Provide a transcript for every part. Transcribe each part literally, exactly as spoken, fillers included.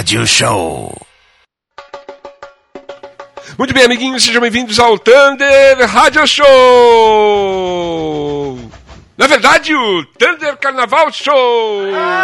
Rádio Show. Muito bem, amiguinhos, sejam bem-vindos ao Thunder Rádio Show! Na verdade, o Thunder Carnaval Show!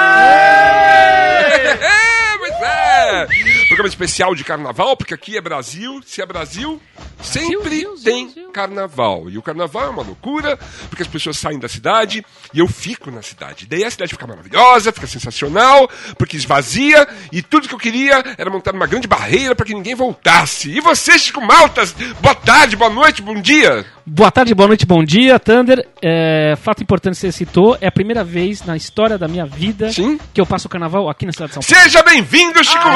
É, pois é! Programa especial de carnaval, porque aqui é Brasil, se é Brasil, sempre Brasil, tem Brasil. Carnaval. E o carnaval é uma loucura, porque as pessoas saem da cidade e eu fico na cidade. Daí a cidade fica maravilhosa, fica sensacional, porque esvazia, e tudo que eu queria era montar uma grande barreira para que ninguém voltasse. E você, Chico Maltas, boa tarde, boa noite, bom dia! Boa tarde, boa noite, bom dia, Thunder. É, fato importante que você citou, é a primeira vez na história da minha vida Sim? que eu passo o carnaval aqui na cidade de São Paulo. Seja bem-vindo, Chico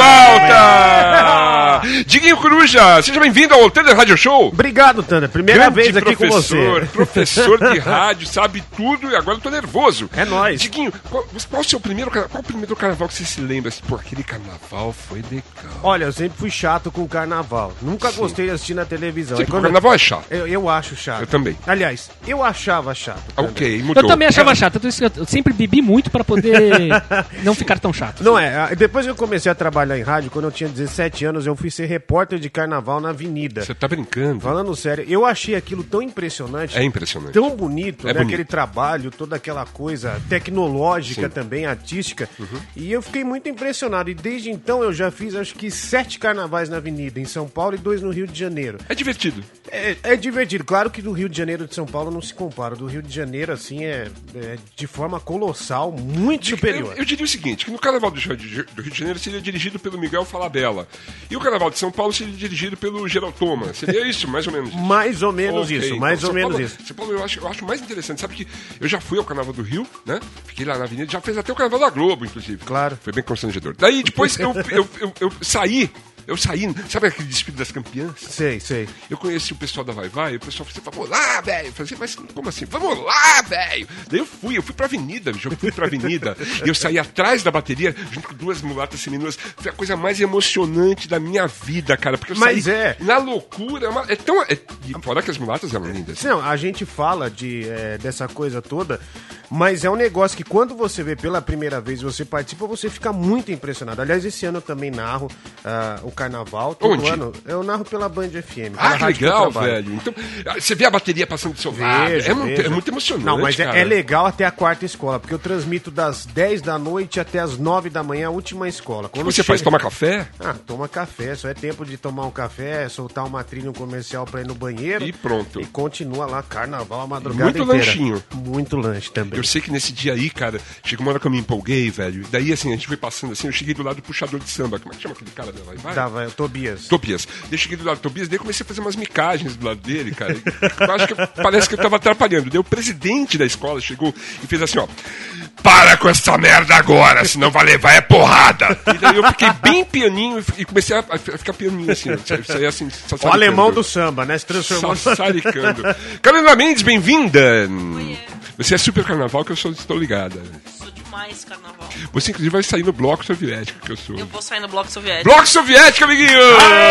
ah, Malta! Diguinho Coruja, seja bem-vindo ao Thunder Radio Show. Obrigado, Thunder. Primeira Grande vez aqui com você. Professor de rádio, sabe tudo e agora eu tô nervoso. É nóis. Diguinho, qual, qual o seu primeiro, qual o primeiro carnaval que você se lembra? Pô, aquele carnaval foi legal. Olha, eu sempre fui chato com o carnaval. Nunca Sim. gostei de assistir na televisão. Sim, quando... O carnaval é chato. Eu, eu acho chato. Eu também. Aliás, eu achava chato. Ok, mudou. Eu também achava chato. Eu sempre bebi muito pra poder não ficar tão chato. Não é. Depois que eu comecei a trabalhar em rádio, quando eu tinha dezessete anos, eu fui ser repórter de carnaval na Avenida. Você tá brincando? Falando sério, eu achei aquilo tão impressionante. É impressionante. Tão bonito, é né? bonito. Aquele trabalho, toda aquela coisa tecnológica Sim. também, artística. Uhum. E eu fiquei muito impressionado. E desde então eu já fiz, acho que, sete carnavais na Avenida, em São Paulo, e dois no Rio de Janeiro. É divertido. É, é divertido. Claro que do Rio de Janeiro e de São Paulo não se compara. Do Rio de Janeiro, assim, é, é de forma colossal, muito de, superior. Eu, eu diria o seguinte, que no Carnaval do Rio, de, do Rio de Janeiro seria dirigido pelo Miguel Falabella. E o Carnaval de São Paulo seria dirigido pelo Geraldo Thomas. Seria isso, mais ou menos isso. Mais ou menos okay, isso, então, mais São ou menos Paulo, isso. São Paulo eu acho, eu acho mais interessante. Sabe que eu já fui ao Carnaval do Rio, né? Fiquei lá na Avenida, já fez até o Carnaval da Globo, inclusive. Claro. Foi bem constrangedor. Daí depois eu, eu, eu, eu saí. Eu saí, sabe aquele desfile das campeãs? Sei, sei. Eu conheci o pessoal da Vai Vai, e o pessoal falou assim, vamos lá, velho. Eu falei assim, mas como assim? Vamos lá, velho. Daí eu fui, eu fui pra avenida, eu fui pra avenida. E eu saí atrás da bateria, junto com duas mulatas seminuas. Foi a coisa mais emocionante da minha vida, cara. Porque eu mas saí é. na loucura. É, uma, é tão... É, e fora que as mulatas eram lindas. Não, a gente fala de, é, dessa coisa toda, mas é um negócio que quando você vê pela primeira vez, você participa, você fica muito impressionado. Aliás, esse ano eu também narro uh, o carnaval. Todo Onde? ano eu narro pela Band F M. Ah, que legal, velho. Então, você vê a bateria passando do seu lado. É, muito, é muito emocionante. Não, mas cara. É, é legal até a quarta escola, porque eu transmito das dez da noite até as nove da manhã, a última escola. O que você chega... faz? Toma café? Ah, toma café. Só é tempo de tomar um café, soltar uma trilha comercial pra ir no banheiro. E pronto. E continua lá, carnaval, a madrugada Muito inteira. lanchinho. Muito lanche também. Eu sei que nesse dia aí, cara, chegou uma hora que eu me empolguei, velho. Daí, assim, a gente foi passando assim, eu cheguei do lado do puxador de samba. Como é que chama aquele cara da Vai Vai? Tá, vai, o Tobias. Tobias. Daí eu cheguei do lado do Tobias, daí comecei a fazer umas micagens do lado dele, cara. Eu acho que parece que eu tava atrapalhando. Daí o presidente da escola chegou e fez assim, ó. Para com essa merda agora, senão vai levar é porrada. E daí eu fiquei bem pianinho e comecei a ficar pianinho assim. Isso aí assim, o alemão do samba, né? Se transformou. Sassaricando. Carolina Mendes, bem-vinda. Oiê. Você é super carnaval que eu sou, estou ligada. Sou demais carnaval. Você, inclusive, vai sair no Bloco Soviético, que eu sou. Eu vou sair no Bloco Soviético. Bloco Soviético, amiguinho!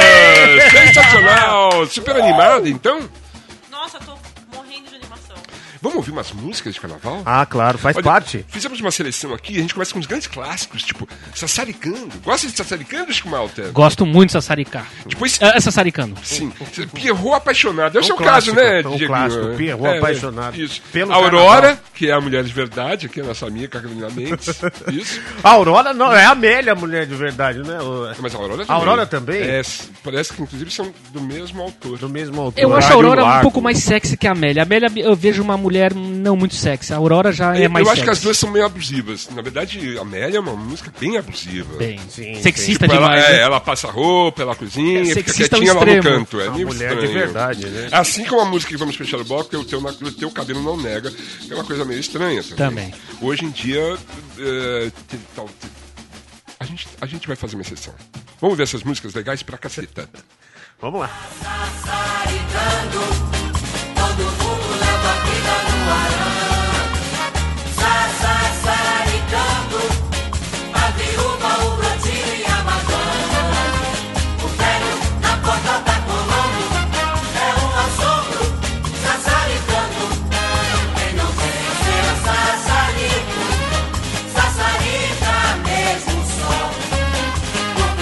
Sensacional! Super animado, então? Nossa, tô morrendo de animação. Vamos ouvir umas músicas de carnaval? Ah, claro, faz Olha, parte. Fizemos uma seleção aqui, a gente começa com uns grandes clássicos, tipo Sassaricando. Gosta de Sassaricando, Chico Malta? Gosto muito de sassaricar. Depois... É, Sassaricando. Sim. Pierrot apaixonado. É o um seu clássico, caso, né, um Diego? clássico, Pierrot é, apaixonado. Isso. Pelo Aurora, carnaval. que é a mulher de verdade, aqui é a nossa amiga Carolina Mendes. Isso. A Aurora não, é a Amélia, a mulher de verdade, né? O... Mas a Aurora A também. Aurora também? É, parece que, inclusive, são do mesmo autor. Do mesmo autor. Eu acho a Aurora Largo. um pouco mais sexy que a Amélia. A Amélia, eu vejo uma mulher não muito sexy. A Aurora já é eu, mais Eu acho sexy. que as duas são meio abusivas. Na verdade, a Amélia é uma música bem abusiva. Bem, sim, sexista tipo, demais. Ela, né? é, ela passa roupa, ela cozinha, É, fica sexista quietinha ao lá no extremo. canto. É Uma meio mulher estranho. de verdade, né? Assim como a música que vamos fechar o bloco, que é o teu, o teu cabelo não nega, que é uma coisa meio estranha também. Também. Hoje em dia, é, tem, tal, tem, a, gente, a gente vai fazer uma exceção. Vamos ver essas músicas legais pra caceta. Vamos lá. Sassaricando, todo mundo leva a vida no arame. Sassaricando, a viúva, o brotinho e a madame. O velho na porta da Colombo é um assombro. Sassaricando, quem não conhecer a Sassarico, sassarica mesmo só.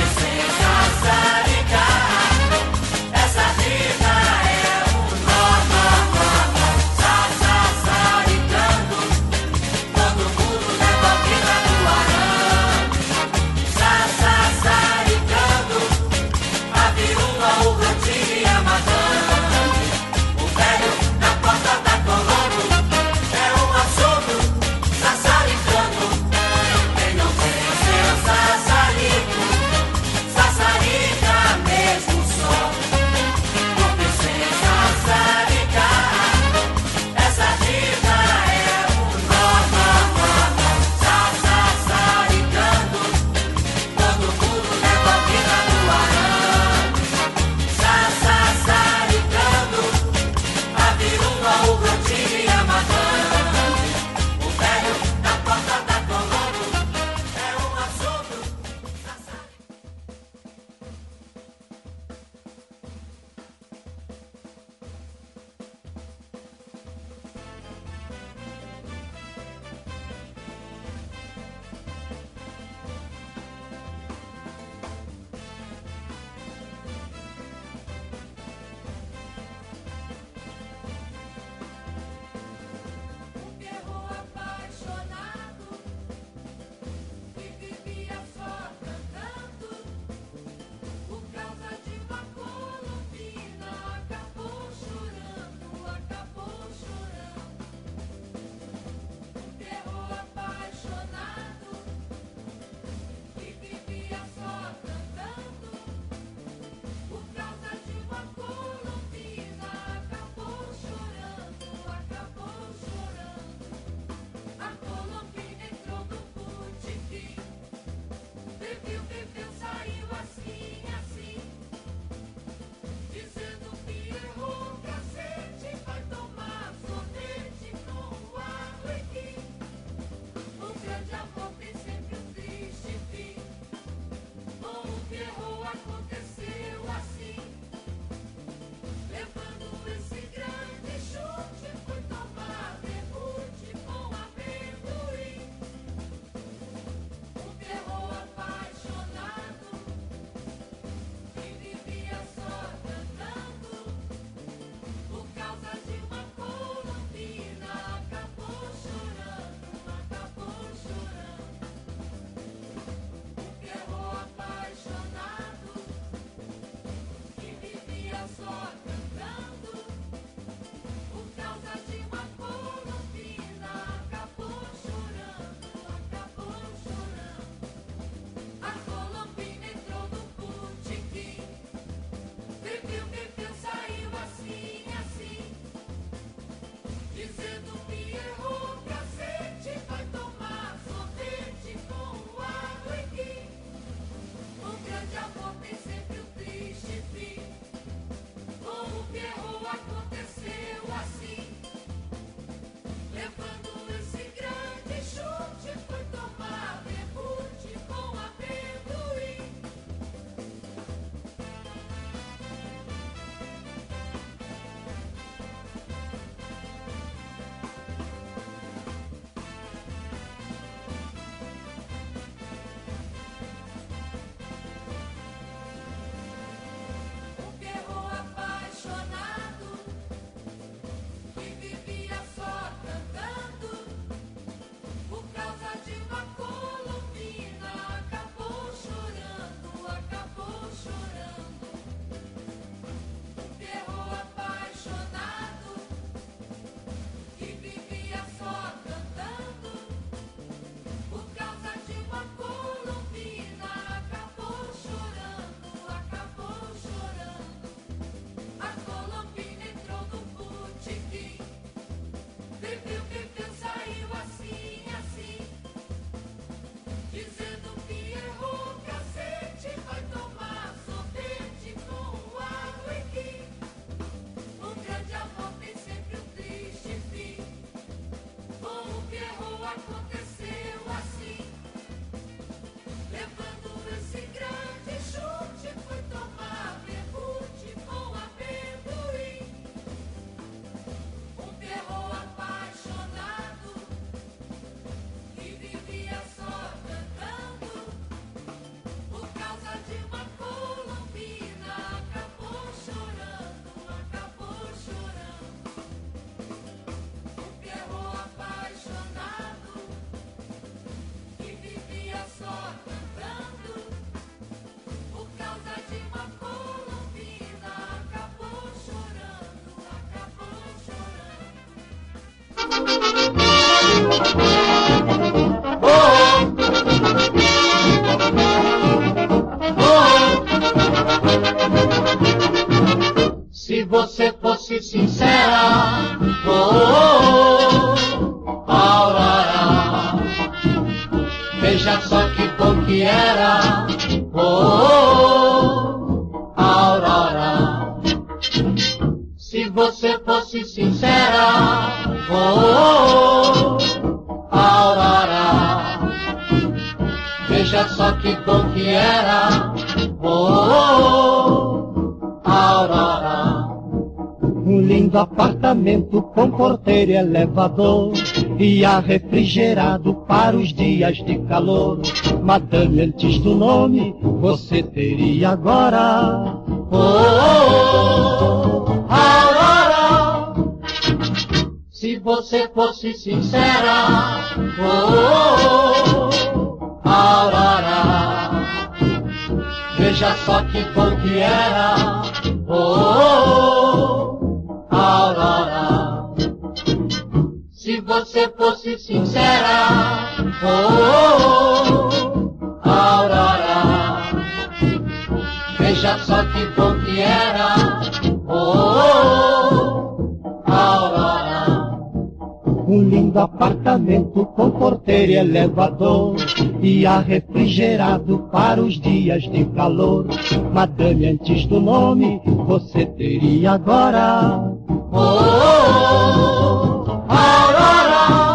Se você fosse sincera, oh, oh, oh, Aurora, veja só que bom que era, oh, oh, oh, Aurora. Se você fosse sincera, oh, oh, oh, Aurora, veja só que bom que era, oh, oh, oh, Aurora. Um lindo apartamento com porteiro e elevador e ar refrigerado para os dias de calor. Madame, antes do nome, você teria agora, oh, oh, oh, Aurora. Se você fosse sincera, oh, oh, oh, Aurora, veja só que bom que era, oh, oh, oh, Aurora. Se você fosse sincera, oh, oh, oh, Aurora, veja só que bom que era, oh, oh, oh, Aurora. Um lindo apartamento com porteiro e elevador e ar refrigerado para os dias de calor. Madame, antes do nome, você teria agora, oh, oh, oh, Aurora.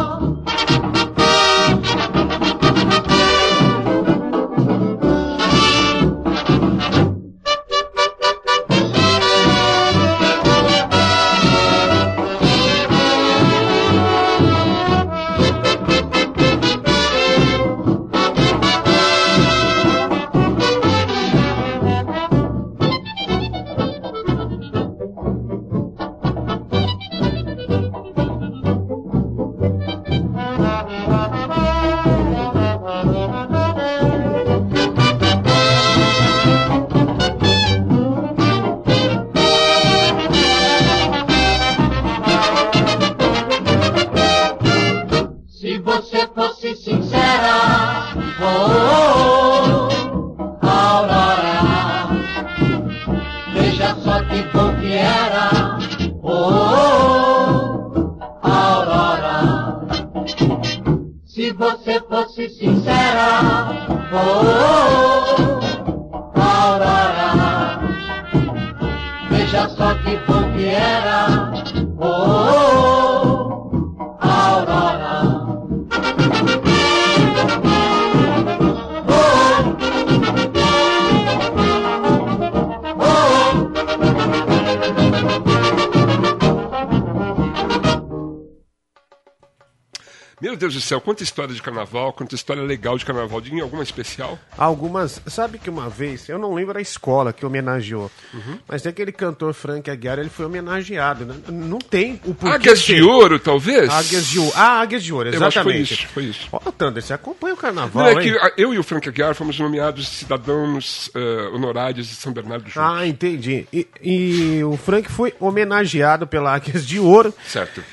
Meu Deus do céu, quanta história de carnaval, quanta história legal de carnaval. Em alguma especial? Algumas. Sabe que uma vez, eu não lembro da escola que homenageou, uhum. mas tem aquele cantor Frank Aguiar, ele foi homenageado, né? Não tem o porquê. Águias de Ouro, talvez? Águias de Ouro. Ah, Águias de Ouro, exatamente. Eu acho que foi isso, foi isso. Ó, Thunder, você acompanha o carnaval, não, é hein? que eu e o Frank Aguiar fomos nomeados cidadãos uh, honorários de São Bernardo juntos. Ah, entendi. E, e o Frank foi homenageado pela Águias de Ouro. Certo.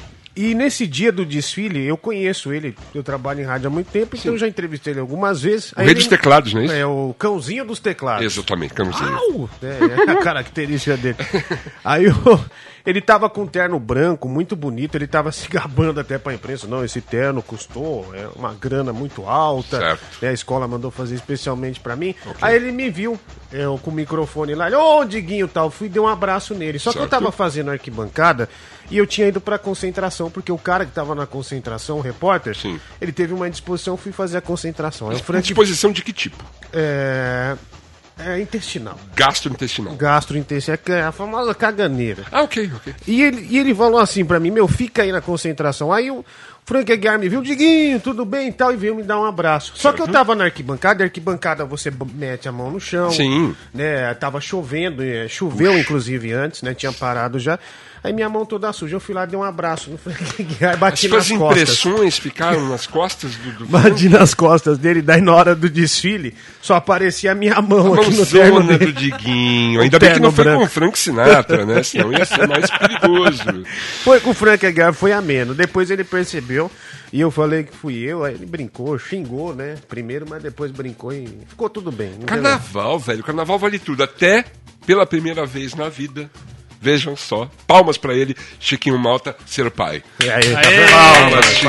E nesse dia do desfile, eu conheço ele, eu trabalho em rádio há muito tempo, então eu já entrevistei ele algumas vezes. O rei ele, dos teclados, não é isso? É, o cãozinho dos teclados. Exatamente, cãozinho. Au! É, é a característica dele. Aí eu, ele tava com um terno branco, muito bonito, ele tava se gabando até pra imprensa. Não, esse terno custou é, uma grana muito alta. Certo. Né, a escola mandou fazer especialmente pra mim. Okay. Aí ele me viu eu, com o microfone lá, ô, oh, Diguinho tal, fui e dei um abraço nele. Só certo. Que eu tava fazendo arquibancada e eu tinha ido pra concentração, porque o cara que tava na concentração, o repórter, sim. ele teve uma indisposição, fui fazer a concentração. Aí Frank... Indisposição de que tipo? É... É intestinal. Gastrointestinal. Gastrointestinal, é a famosa caganeira. Ah, ok, ok. E ele, e ele falou assim pra mim, meu, fica aí na concentração. Aí o, Frank Aguiar me viu, Diguinho, tudo bem e tal, e veio me dar um abraço. Só que eu tava na arquibancada, e arquibancada você mete a mão no chão. Sim. Né, tava chovendo, choveu inclusive antes, né, tinha parado já. Aí minha mão toda suja, eu fui lá, dei um abraço no Frank Aguiar, bati As nas suas costas. impressões ficaram nas costas do, do Bati nas costas dele, daí na hora do desfile, só aparecia a minha mão a aqui no terno mãozona dele. do Diguinho. O Ainda bem que não terno foi branco. com o Frank Sinatra, né? Senão ia ser mais perigoso. Foi com o Frank Aguiar, foi ameno. Depois ele percebeu e eu falei que fui eu, aí ele brincou, xingou, né? Primeiro, mas depois brincou e ficou tudo bem. Não Carnaval, velho. Carnaval vale tudo. Até pela primeira vez na vida. Vejam só. Palmas pra ele, Chiquinho Malta, ser pai. E aí, tá Aê! vendo? Palmas, Chiquinho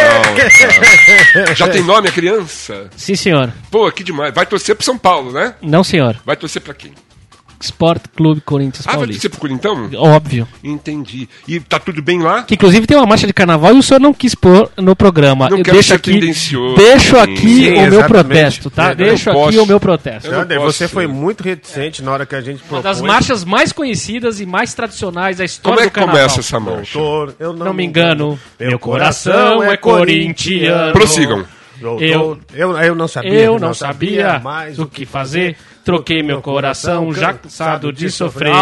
Parabéns! Malta. Já tem nome a criança? Sim, senhor. Pô, que demais. Vai torcer pro São Paulo, né? Não, senhor. Vai torcer pra quem? Sport Clube Corinthians Ah, vai Paulista. torcer pro Corintão? Óbvio. Entendi. E tá tudo bem lá? Que inclusive tem uma marcha de carnaval e o senhor não quis pôr no programa. Não Eu quero deixo ser aqui, tendencioso. deixo aqui Sim, o meu exatamente. protesto, tá? Eu Deixo não aqui posso. o meu protesto. Eu não Sander, posso você ser. foi muito reticente na hora que a gente Uma propôs. das marchas mais conhecidas e mais tradicionais da história Como é do que carnaval. começa essa marcha? Doutor, eu não, Não me engano, meu coração é corintiano. Prossigam. Doutor, Eu- eu, eu não sabia. Eu não sabia mais o que fazer. Troquei meu coração, já cansado de sofrer.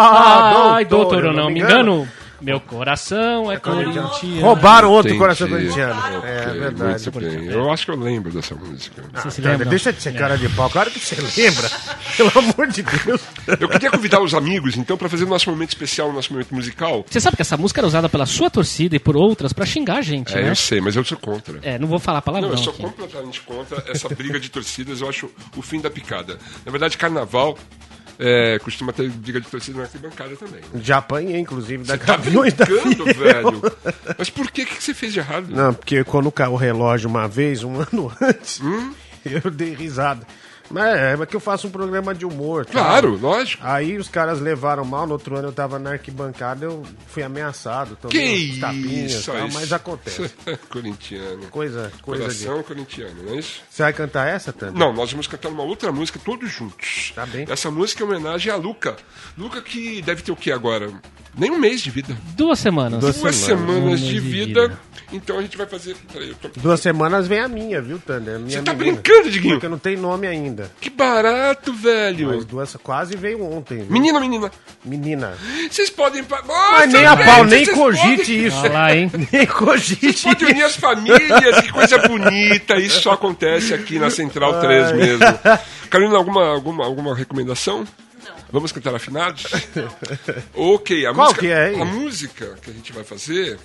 Ah, Ai, doutor, eu não me engano. Meu coração é corintiano. Roubaram outro Entendi. coração corintiano. Ok, É verdade. muito bem. Eu acho que eu lembro dessa música. Você se Sander, lembra? deixa de ser cara de pau. Claro que você lembra. Pelo amor de Deus. Eu queria convidar os amigos, então, para fazer o nosso momento especial, o nosso momento musical. Você sabe que essa música era usada pela sua torcida e por outras pra xingar a gente, É, né? eu sei, mas eu sou contra. É, não vou falar palavrão Não, eu sou aqui. completamente contra essa briga de torcidas. Eu acho o fim da picada. Na verdade, carnaval é, costuma ter briga de torcida na arquibancada também. Né? Já apanhei, inclusive, da Tá Gaviões da brincando, Fiel. velho. Mas por que, que você fez de errado? Não, porque quando caiu o relógio uma vez, um ano antes, Hum? eu dei risada. Mas é, é que eu faço um programa de humor. tá? Claro, lógico. Aí os caras levaram mal, no outro ano eu tava na arquibancada, eu fui ameaçado, tomei uns Que tapinhas, isso, tal, isso. mas acontece. Corintiano. Coisa, coisa de... Coração corintiano, não é isso? Você vai cantar essa, Tânia? Não, nós vamos cantar uma outra música todos juntos. Tá bem. Essa música é uma homenagem a Luca. Luca que deve ter o que agora? Nem um mês de vida. Duas semanas. Duas Duas semanas. semanas, Um mês de de vida. vida. Então a gente vai fazer. Peraí, eu tô... Duas semanas vem a minha, viu, Tânia? A minha Você tá menina. brincando, Diguinho? Porque não tem nome ainda. Que barato, velho. Mas duas quase veio ontem. Viu? Menino, menina. Menina. Vocês podem. Nossa, Mas nem a velho, pau, nem vocês cogite podem- isso. Olha lá, hein? Nem cogite Pode unir as famílias, que coisa bonita. Isso só acontece aqui na Central três mesmo. Carolina, alguma, alguma, alguma recomendação? Não. Vamos cantar afinados? Ok, a Qual música, que é, hein? a música que a gente vai fazer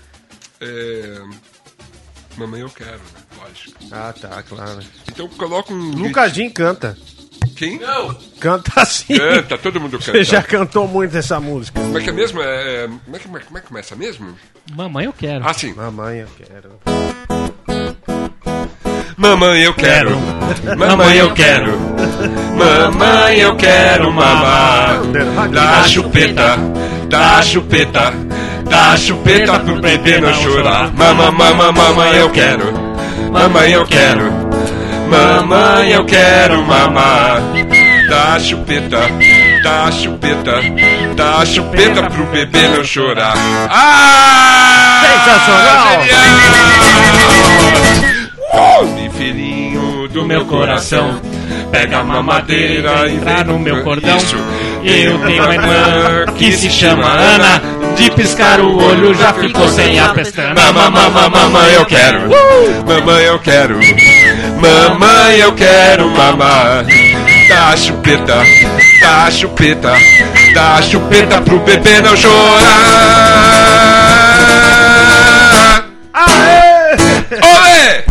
é. Mamãe Eu Quero, né? Lógico. Ah, tá, claro. Então coloca um. Lucas Jim canta. Quem? Não! Canta assim. Canta, todo mundo canta. Você já cantou muito essa música. Como é que é mesmo? É... Como, é que, como é que começa mesmo? Mamãe, eu quero. Ah, sim. Mamãe, eu quero. Mamãe, eu quero. Mamãe, eu quero. Mamãe, eu quero mamar. Dá chupeta, dá chupeta, dá chupeta pro bebê não chorar. Mamãe, mamãe, mamãe, eu quero. Mamãe, eu quero. Mamãe, eu quero mamar. Dá chupeta, dá chupeta, dá chupeta pro bebê não chorar. Ah! Sensacional! Genial! Come, filhinho do meu coração, pega a mamadeira e Entrar no meu cordão. Isso. Eu tenho uma irmã que se chama Ana. De piscar o olho já ficou sem a pestana. Mamãe, mamãe, mamãe, eu quero. Mamãe, eu quero. Mamãe, eu quero mamar. Dá chupeta, dá chupeta, dá chupeta pro bebê não chorar. Aê! Olê!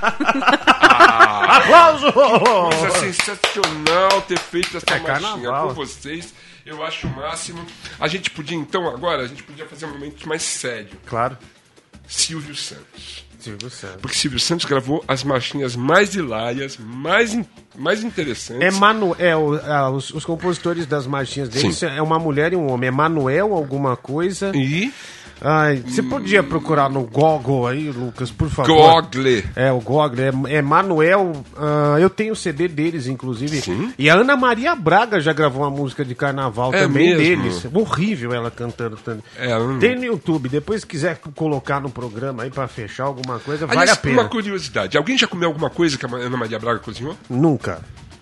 Aplauso! Isso é sensacional ter feito essa É marchinha carnaval. com vocês. Eu acho o máximo. A gente podia, então, agora, a gente podia fazer um momento mais sério. Claro. Silvio Santos. Silvio Santos. Porque Silvio Santos gravou as marchinhas mais hilárias, mais, in- mais interessantes. É Manuel, ah, os, os compositores das marchinhas deles Sim. é uma mulher e um homem. É Manuel alguma coisa. E Ai, você podia procurar no Google aí, Lucas, por favor? Google. É, o Google. É, é Manuel. Uh, eu tenho o C D deles, inclusive. Sim. E a Ana Maria Braga já gravou uma música de carnaval É também mesmo? deles. Horrível ela cantando. tanto. É, hum. Tem no YouTube. Depois, se quiser colocar no programa aí pra fechar alguma coisa, Aliás, vale a pena. uma curiosidade. Alguém já comeu alguma coisa que a Ana Maria Braga cozinhou? Nunca.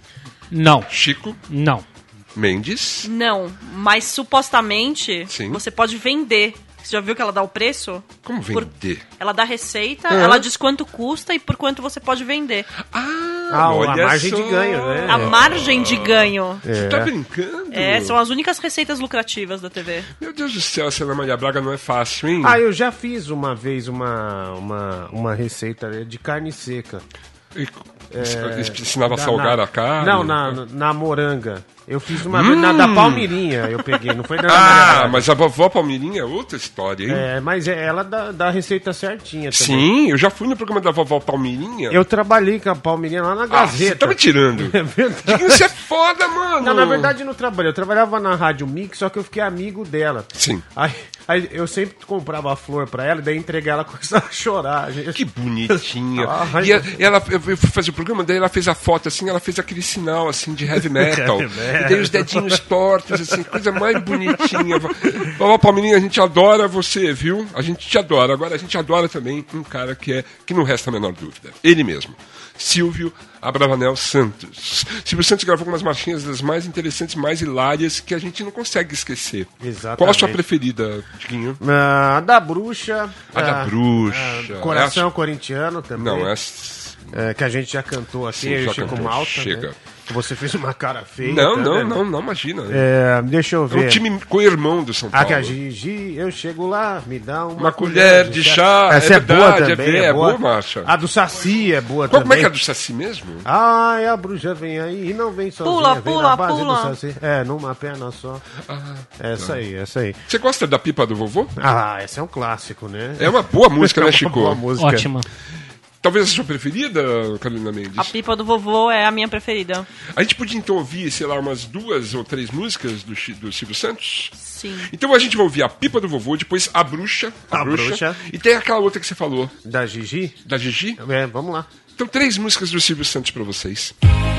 Não, Chico? não. Mendes? Não, mas supostamente Sim. você pode vender. Você já viu que ela dá o preço? Como Por- vender? Ela dá receita, Aham. ela diz quanto custa e por quanto você pode vender. Ah, Ah, olha a margem só. de ganho, né? A margem de ganho. Você tá brincando? É, são as únicas receitas lucrativas da T V. Meu Deus do céu, essa Ana Maria Braga não é fácil, hein? Ah, eu já fiz uma vez uma, uma, uma receita de carne seca. E- Ensinava a Da- salgar na- a carne? Não, na, na moranga. Eu fiz uma vez na da Palmirinha, eu peguei, não foi da Ana Maria Ah, Braga. mas a vovó Palmirinha é outra história, hein? É, mas é- ela dá, dá a receita certinha também. Sim, eu já fui no programa da vovó Palmirinha. Eu trabalhei com a Palmirinha lá na Ah, Gazeta. você tá me tirando. É verdade. Diguinho, você é foda, mano. Não, na verdade eu não trabalhei. Eu trabalhava na Rádio Mix, só que eu fiquei amigo dela. Sim. Aí, aí eu sempre comprava flor pra ela e daí entregar ela começava a chorar. gente. Que bonitinha. Ah, e ela, ela- eu fui fazer o programa, daí ela fez a foto assim, ela fez aquele sinal assim de heavy metal. Heavy metal. E daí os dedinhos tortos, assim, coisa mais bonitinha. Vovó Palmirinha, a gente adora você, viu? A gente te adora. Agora a gente adora também um cara que é, que não resta a menor dúvida. Ele mesmo. Silvio Abravanel Santos. Silvio Santos gravou algumas marchinhas das mais interessantes, mais hilárias, que a gente não consegue esquecer. Exatamente. Qual a sua preferida, Diguinho? Ah, a da bruxa. A da ah, bruxa. ah, Coração Essa- Corintiano também. Não, essa... É, que a gente já cantou aqui, Sim, eu já Chico cantou, Malta. chega. Né? Que você fez uma cara feia. Não, tá não, vendo? não, não, imagina. É, deixa eu É ver. um time co-irmão do São Ah, Paulo. que a Gigi, eu chego lá, me dá uma, Uma colher de chá, Essa é é, boa verdade, também, é é, boa. boa, Marcha. A do Saci é boa Qual, também. como é que é a do Saci mesmo? Ai, a bruxa vem aí e não vem sozinha, Pula, vem pula, na base pula. do Saci. É, numa perna só. Ah, Essa aí, essa aí. você gosta da pipa do vovô? Ah, esse é um clássico, né? É uma boa música, É né, uma Chico? boa música. Ótima. Talvez a sua preferida, Carolina Mendes? A pipa do vovô é a minha preferida. A gente podia então ouvir, sei lá, umas duas ou três músicas do, Chi- do Silvio Santos? Sim. Então a gente vai ouvir a pipa do vovô, depois a bruxa, a, A bruxa, Bruxa. e tem aquela outra que você falou, Da Gigi? da Gigi. É, vamos lá. Então três músicas do Silvio Santos pra vocês.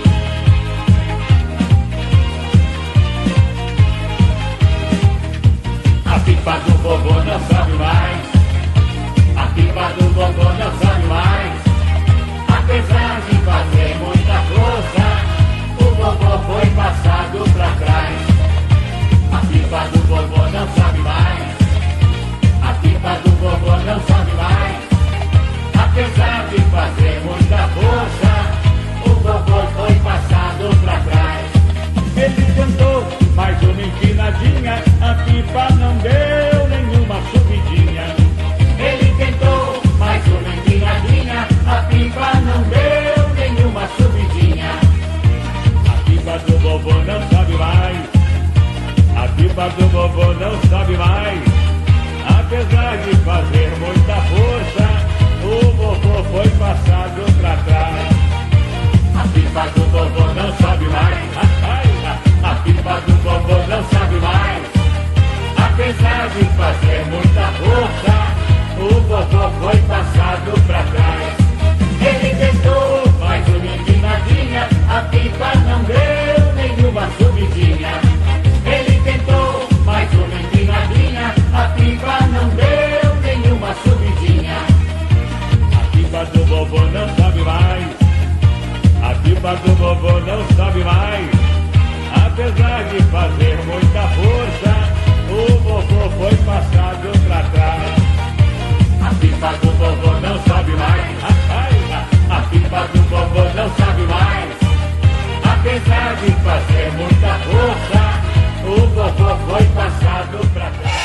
A pipa do vovô não sobe mais. A pipa do vovô não sobe mais. Apesar de fazer muita força, o vovô foi passado pra trás. A pipa do vovô não sobe mais. A pipa do vovô não sobe mais. Apesar de fazer muita força, o vovô foi passado pra trás. Ele tentou mais uma empinadinha, a pipa não deu nenhuma subidinha. Ele tentou mais uma empinadinha, a pipa não deu nenhuma subidinha. A pipa do vovô não sobe mais. A pipa do vovô não sobe mais. Apesar de fazer muita força, o vovô foi passado pra trás. A pipa do vovô não sobe mais. A pipa do vovô não sobe mais. Apesar de fazer muita força, o vovô foi passado pra trás. Ele tentou mais uma empinadinha, a pipa não deu nenhuma subidinha. Ele tentou mais uma empinadinha, a pipa não deu nenhuma subidinha. A pipa do vovô não sobe mais. A pipa do vovô não sobe mais. Apesar de fazer muita força, o vovô foi passado pra trás. A pipa do vovô não sobe mais. A pipa do vovô não sobe mais. Apesar de fazer muita força, o vovô foi passado pra trás.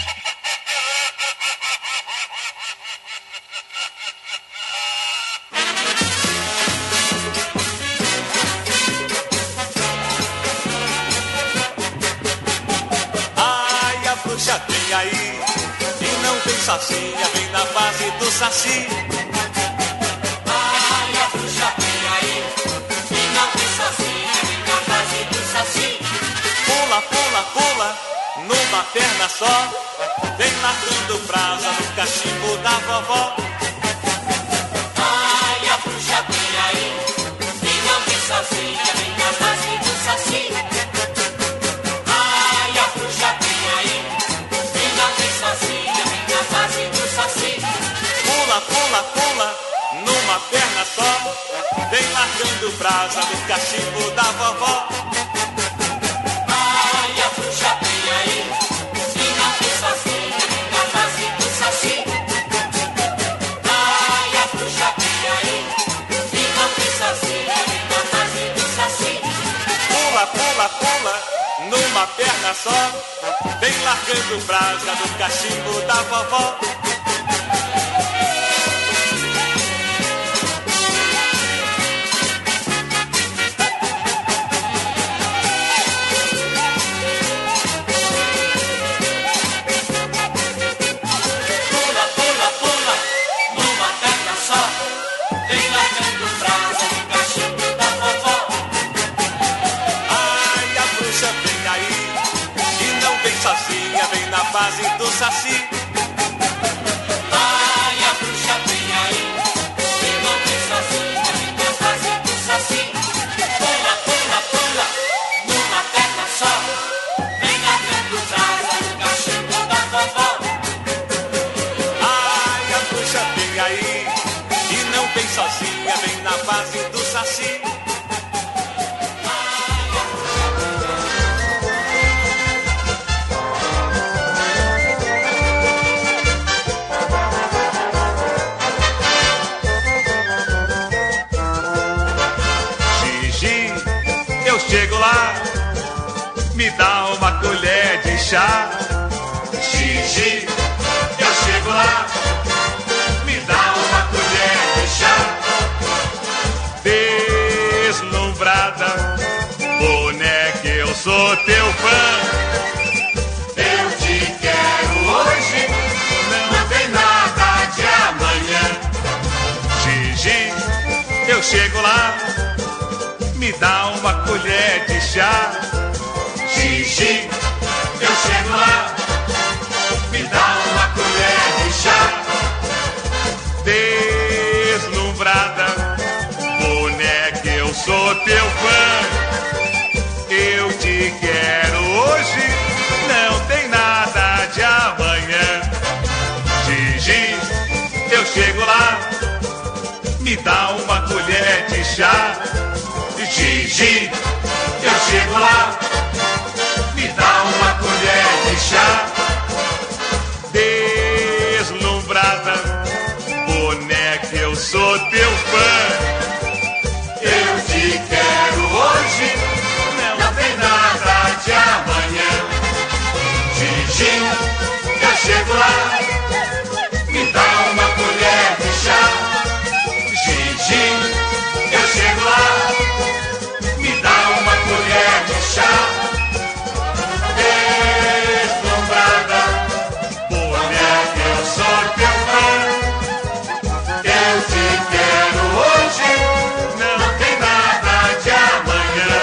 Ai, a bruxa vem aí, e não tem sacinha, vem na base do saci. Ai, a bruxa vem aí, e não tem sacinha, vem na base do saci. Pula, pula, pula, numa perna só, vem largando brasa no cachimbo da vovó. Ai, a bruxa vem aí, e não vem sozinha, vem na base do saci. Ai, a bruxa vem aí, e não vem sozinha, vem na base do saci. Pula, pula, pula, numa perna só, vem largando brasa no cachimbo da vovó. Ai, a bruxa vem aí, e não vem sozinha, vem na base do saci. Ai, a bruxa vem aí, e não vem sozinha, vem na base do saci. Pula, pula, pula, numa perna só, vem largando brasa no cachimbo da vovó. Pula, pula, pula, numa perna só, vem largando brasa no cachimbo da vovó. Ai, a bruxa vem aí, e não vem sozinha, vem na base do saci. Ai, a bruxa vem aí, e não vem sozinha, vem na base do saci. Pula, pula, pula, numa perna só, vem largando brasa no cachimbo da vovó. Ai, a bruxa vem aí, e não vem sozinha, vem na base do saci. Gigi, eu chego lá, me dá uma colher de chá. Gigi, eu chego lá, me dá uma colher de chá. Deslumbrada, boneca, eu sou teu fã. Eu te quero hoje, não tem nada de amanhã. Gigi, eu chego lá, me dá uma colher de chá. Gigi, eu chego lá, me dá uma colher de chá. Deslumbrada, boneca, eu sou teu fã. Eu te quero hoje, não tem nada de amanhã. Gigi, eu chego lá, me dá uma colher de chá. Gigi, eu chego lá, me dá uma colher de chá. Deslumbrada, boneca, eu sou teu fã. Eu te quero hoje, não tem nada de amanhã. Gigi, eu chego lá, me dá uma colher de chá. Gigi, eu chego lá, me dá uma colher de chá. Deslumbrada, boneca, eu sou teu fã. Eu te quero hoje, não tem nada de amanhã.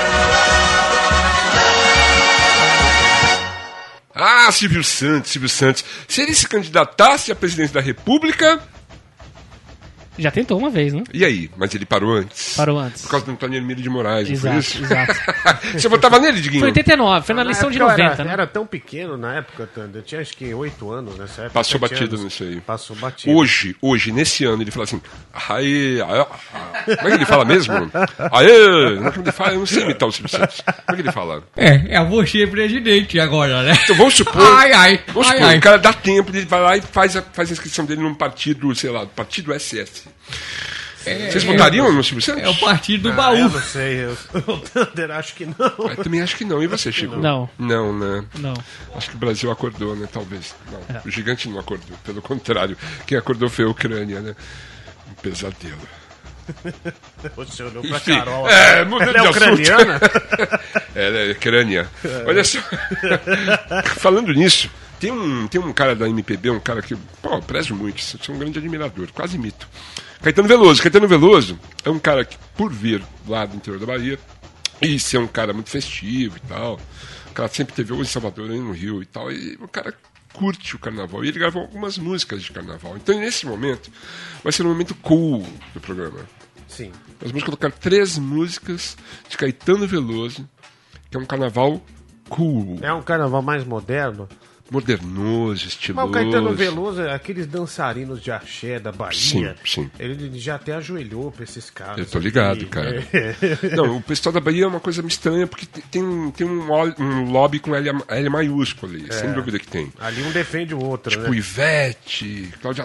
Ah, Silvio Santos, Silvio Santos. Se ele se candidatasse à presidência da República... Já tentou uma vez, né? E aí? Mas ele parou antes. Parou antes. Por causa do Antônio Hermílio de Moraes, exato, não foi isso? Exato. Você votava nele, Diguinho? Foi em oitenta e nove, foi na eleição de noventa, era, né? era tão pequeno na época, Tanda. Eu tinha acho que oito anos nessa época. Passou sete batido anos. nisso aí. Passou batido. Hoje, hoje, nesse ano, ele fala assim... Aê, aê, como é que ele fala mesmo? Aê, como é que ele fala? Eu não sei imitar o Silvio Santos. Como é que ele fala? É, é você presidente agora, né? Então vamos supor... Ai, ai, vamos ai, supor, ai. o cara dá tempo, ele vai lá e faz a, faz a inscrição dele num partido, sei lá, partido S S. É, Vocês é, votariam no Silvio Santos? É o partido do Ah, baú. eu não sei. Eu, o Thunder acho que não. Eu também acho que não. E você, Chico? Não. Não, né? Não. Acho que o Brasil acordou, né? Talvez. Não. É. O gigante não acordou. Pelo contrário. Quem acordou foi a Ucrânia, né? Um pesadelo. Você olhou pra Enfim, Carol. é, mudando Ela é de assunto. ucraniana? Ela é ucrânia. Olha só. Falando nisso, tem um, tem um cara da M P B, um cara que, pô, eu prezo muito, sou um grande admirador, quase mito. Caetano Veloso. Caetano Veloso é um cara que, por vir lá do interior da Bahia e ser um cara muito festivo e tal, O cara sempre teve ou em Salvador, ou no Rio e tal. E o cara curte o carnaval. E ele gravou algumas músicas de carnaval. Então, nesse momento, vai ser um momento cool do programa. Sim. Nós vamos colocar três músicas de Caetano Veloso, que é um carnaval cool. É um carnaval mais moderno? Modernoso, estiloso. Mas o Caetano Veloso, aqueles dançarinos de axé da Bahia, sim, sim. Ele já até ajoelhou pra esses caras. Eu tô ligado, aqui. cara. Não, o pessoal da Bahia é uma coisa estranha, porque tem, tem um, um lobby com L, L maiúsculo ali, é. sem dúvida que tem. Ali um defende o outro, tipo, né? Ivete, Cláudia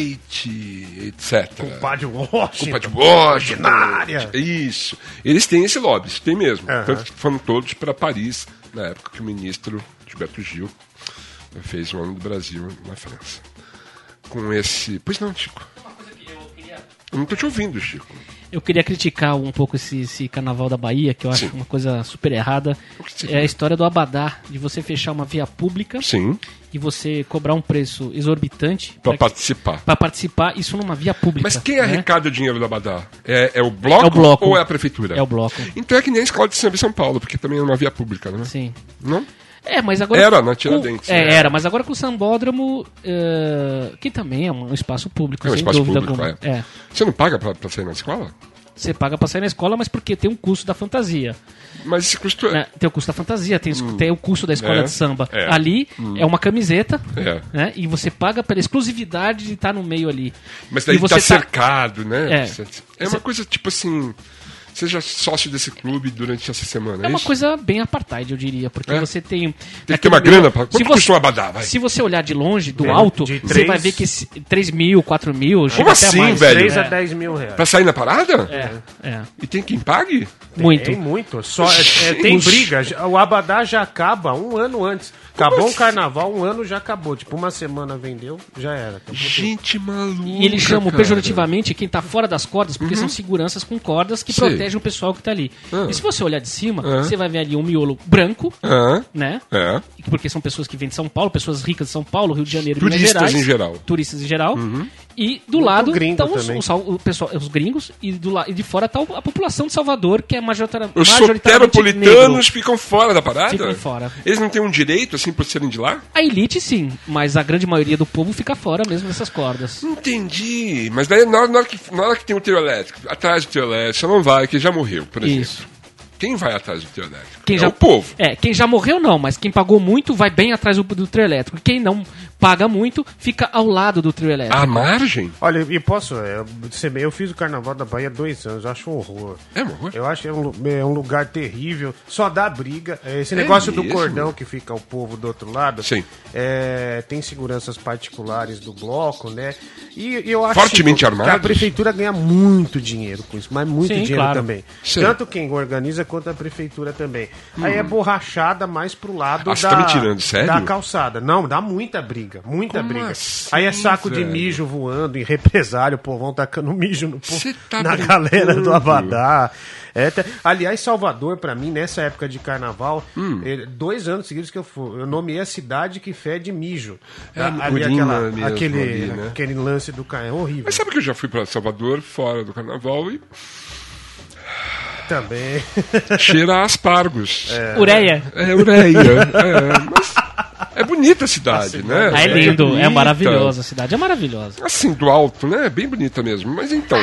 Leite, etcétera. Compadre Washington. Compadre Washington. Ordinária. Isso. Eles têm esse lobby, isso tem mesmo. Uhum. Tanto que foram todos para Paris, na época que o ministro Gilberto Gil fez o ano do Brasil na França. Com esse... Pois não, Chico. Eu não tô te ouvindo, Chico. Eu queria criticar um pouco esse, esse carnaval da Bahia, que eu acho Sim. uma coisa super errada. É a história do abadá, de você fechar uma via pública Sim. e você cobrar um preço exorbitante para participar. Para participar, isso numa via pública. Mas quem né? arrecada o dinheiro do abadá? É, é, o bloco é o bloco ou é a prefeitura? É o bloco. Então é que nem a escola de samba em São Paulo, porque também é uma via pública, não é? Sim. Não? É, mas agora... Era, na Tiradentes. Com, é, era, mas agora com o Sambódromo, uh, que também é um espaço público, é um sem espaço dúvida público, alguma. É. É. Você não paga pra, pra sair na escola? Você paga pra sair na escola, mas porque tem um custo da fantasia. Mas esse custo... É, tem o custo da fantasia, tem, hum. tem o custo da escola é, de samba. É. Ali hum. é uma camiseta, é. né? E você paga pela exclusividade de estar no meio ali. Mas daí e você tá cercado, né? É, é uma você... coisa tipo assim... Seja sócio desse clube durante essa semana. É, é uma isso? coisa bem apartheid, eu diria. Porque é? você tem... Tem que ter uma grana pra... Quanto se custa você, um abadá, vai? Se você olhar de longe, do é, alto, de você três... vai ver que três mil, quatro mil... Como chega assim, até mais. velho? três a É. dez mil reais. Pra sair na parada? É, é. E tem quem pague? Muito. Tem muito. Só, é, é, tem briga. O abadá já acaba um ano antes. Acabou o carnaval, um ano já acabou. Tipo, uma semana vendeu, já era. Acabou Gente maluca, E eles chamam cara. pejorativamente quem tá fora das cordas, porque Uhum. são seguranças com cordas que Sei. protegem o pessoal que tá ali. Ah. E se você olhar de cima, Ah. você vai ver ali um miolo branco, Ah. né? É. Porque são pessoas que vêm de São Paulo, pessoas ricas de São Paulo, Rio de Janeiro, Turistas Minas Gerais. em geral. Turistas em geral. Uhum. E do Muito lado gringo estão os, também. os, o pessoal, os gringos, e, do la, e de fora está a população de Salvador, que é majoritari- Os majoritariamente soteropolitanos negro. ficam fora da parada? Ficam fora. Eles não têm um direito, assim, por serem de lá? A elite, sim, mas a grande maioria do povo fica fora mesmo dessas cordas. Entendi. Mas daí, na hora, na hora, que, na hora que tem um trio elétrico, atrás do trio elétrico, você não vai, que já morreu, por exemplo. Isso. Quem vai atrás do trio elétrico? Quem é já, o povo. É, quem já morreu não, mas quem pagou muito vai bem atrás do, do trio elétrico. Quem não paga muito, fica ao lado do trio elétrico. À margem? Olha, e posso... é, você- Eu fiz o Carnaval da Bahia há dois anos, eu acho um horror. É um horror? Eu acho que é um, lu- é um lugar terrível, só dá briga. É, Esse negócio do mesmo? cordão que fica o povo do outro lado, Sim. é, tem seguranças particulares do bloco, né? E, e eu acho Fortemente que armados? a prefeitura ganha muito dinheiro com isso, mas muito Sim, dinheiro claro. também. Sim. Tanto quem organiza quanto a prefeitura também. Aí é borrachada mais pro lado Ah, da, você tá me tirando, sério? da calçada. Não, dá muita briga, muita Como briga. assim, Aí é saco de velho? mijo voando em represário, o povão tacando mijo no povo, Você tá na brincando? galera do Abadá. É, tá- aliás, Salvador, pra mim, nessa época de carnaval, Hum. eh, dois anos seguidos que eu fui, eu nomeei a cidade que fede mijo. É, Ah, ali, urina aquela, mesmo aquele, ali, né? aquele lance do carro, é horrível. Mas sabe que eu já fui pra Salvador, fora do carnaval, e Também. cheira a aspargos. Ureia. É, ureia. É, mas é bonita a cidade, né? Ah, é A cidade lindo, é bonita. maravilhosa. A cidade é maravilhosa. Assim, do alto, né? É bem bonita mesmo. Mas então...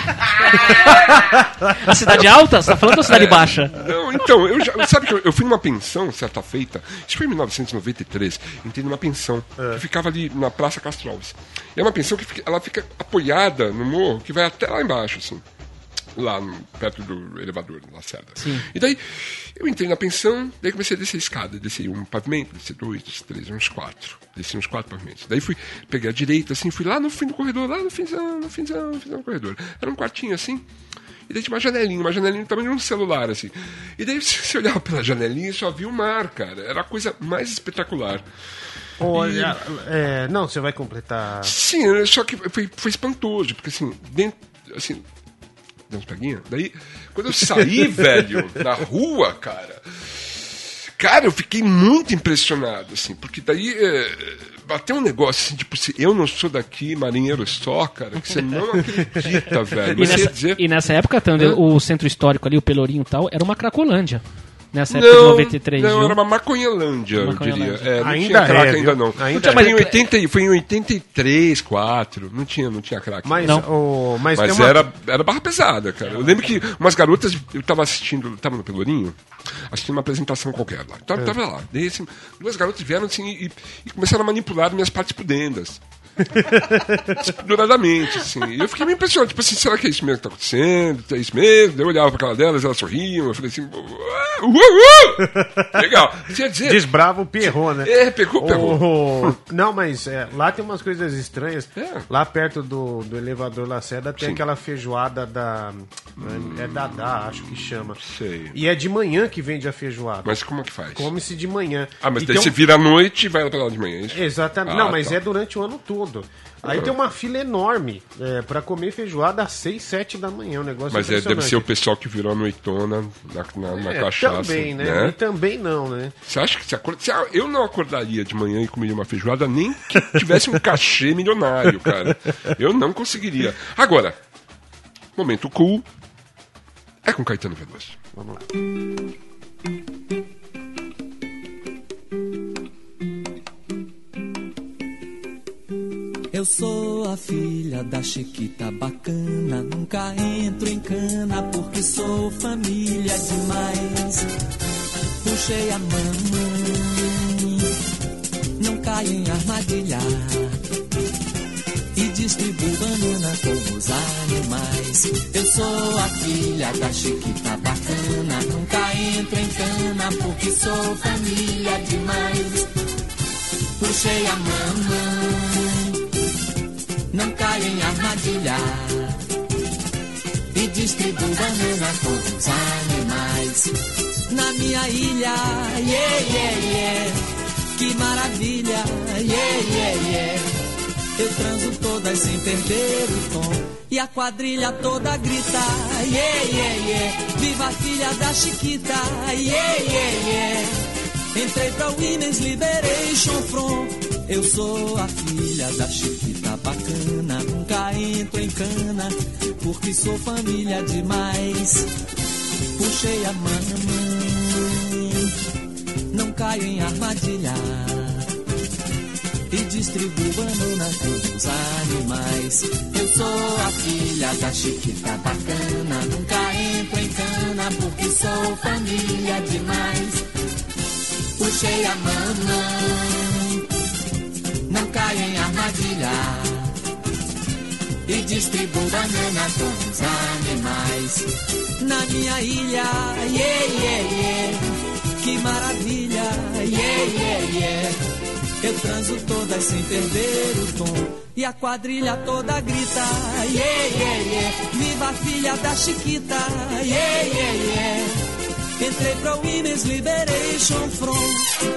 A cidade alta? Você tá falando da cidade baixa? Não, então, eu já, sabe que eu, eu fui numa pensão, certa feita, isso foi em mil novecentos e noventa e três, entrei numa pensão, que ficava ali na Praça Castro Alves. E é uma pensão que fica, ela fica apoiada no morro, que vai até lá embaixo, assim. Lá no- perto do elevador, na Lacerda. Sim. E daí, eu entrei na pensão, daí comecei a descer a escada. Desci um pavimento, desci dois, desci três, uns quatro. Desci uns quatro pavimentos. Daí fui, peguei a direita, assim, fui lá no fim do corredor, lá no finzão, no finzão, no finzão do corredor. Era um quartinho, assim, e daí tinha uma janelinha, uma janelinha do tamanho de um celular, assim. E daí, se você olhava pela janelinha, só via o mar, cara. Era a coisa mais espetacular. Olha, é, não, você vai completar. Sim, só que foi, foi espantoso, porque assim, dentro, assim, deu uns peguinha, daí, quando eu saí, velho, na rua, cara, cara, eu fiquei muito impressionado, assim, porque daí é, bateu um negócio, assim, tipo, se eu não sou daqui, marinheiro só, cara, que você não acredita, velho. E Mas você ia nessa, dizer... e nessa época, Thunder, o centro histórico ali, o Pelourinho e tal, era uma Cracolândia. Nessa época de noventa e três, não, viu? era uma maconhelândia, Maconhelândia. eu diria. É, não Ainda tinha crack é, ainda viu? não. Ainda foi, é. em oitenta, foi em oitenta e três, quatro, não tinha, não tinha crack. Mas, Não. o, mas, Mas tem uma... era, era barra pesada, cara. Eu lembro que umas garotas, eu tava assistindo, tava no Pelourinho, assistindo uma apresentação qualquer lá. Tava, É. tava lá. Daí, assim, duas garotas vieram assim e, e começaram a manipular minhas partes pudendas. Despenduradamente, assim. E eu fiquei meio impressionado. Tipo assim, será que é isso mesmo que tá acontecendo? É isso mesmo? Daí eu olhava pra cara delas, elas sorriam. Eu falei assim, uh, uh, uh! Legal. Quer dizer... Desbrava o Pierrot, né? É, pegou, pegou. O- Não, mas é, lá tem umas coisas estranhas. É. Lá perto do, do elevador Lacerda tem Sim. aquela feijoada da... É Dadá, acho que chama. Sei. E é de manhã que vende a feijoada. Mas como é que faz? Come-se de manhã. Ah, mas E daí tem você um- vira à noite e vai pra lá de manhã, é isso? Exatamente. Ah, Não, mas tá. é durante o ano todo. Aí tem uma fila enorme é, pra comer feijoada às seis, sete da manhã. Um negócio Mas é, deve impressionante. ser o pessoal que virou a noitona na, na, na É, cachaça. também, né? E também não, né? Você acha que se acorda... se a- eu não acordaria de manhã e comeria uma feijoada nem que tivesse um cachê milionário, cara. Eu não conseguiria. Agora, momento cool é com Caetano Veloso. Vamos lá. Eu sou a filha da Chiquita bacana, nunca entro em cana porque sou família demais. Puxei a mamãe, não caio em armadilha e distribuo banana com os animais. Eu sou a filha da Chiquita bacana, nunca entro em cana porque sou família demais. Puxei a mamãe, não caio em armadilha e distribuo banana com os animais. Na minha ilha, yeah, yeah, yeah, que maravilha, yeah, yeah, yeah. Eu transo todas sem perder o tom e a quadrilha toda grita, yeah, yeah, yeah. Viva a filha da Chiquita, yeah, yeah, yeah. Entrei pra Women's Liberation Front. Eu sou a filha da Chiquita bacana, nunca entro em cana porque sou família demais. Puxei a mamãe, não caio em armadilha e distribuo banana com os animais. Eu sou a filha da Chiquita bacana, nunca entro em cana porque sou família demais. Puxei a mamãe, não caio em armadilha e distribuo banana com os animais. Na minha ilha, yeah, yeah, yeah, que maravilha, yeah, yeah, yeah. Eu transo todas sem perder o tom e a quadrilha toda grita, yeah, yeah, yeah. Viva a filha da Chiquita, yeah, yeah, yeah. Entrei pra Women's Liberation Front.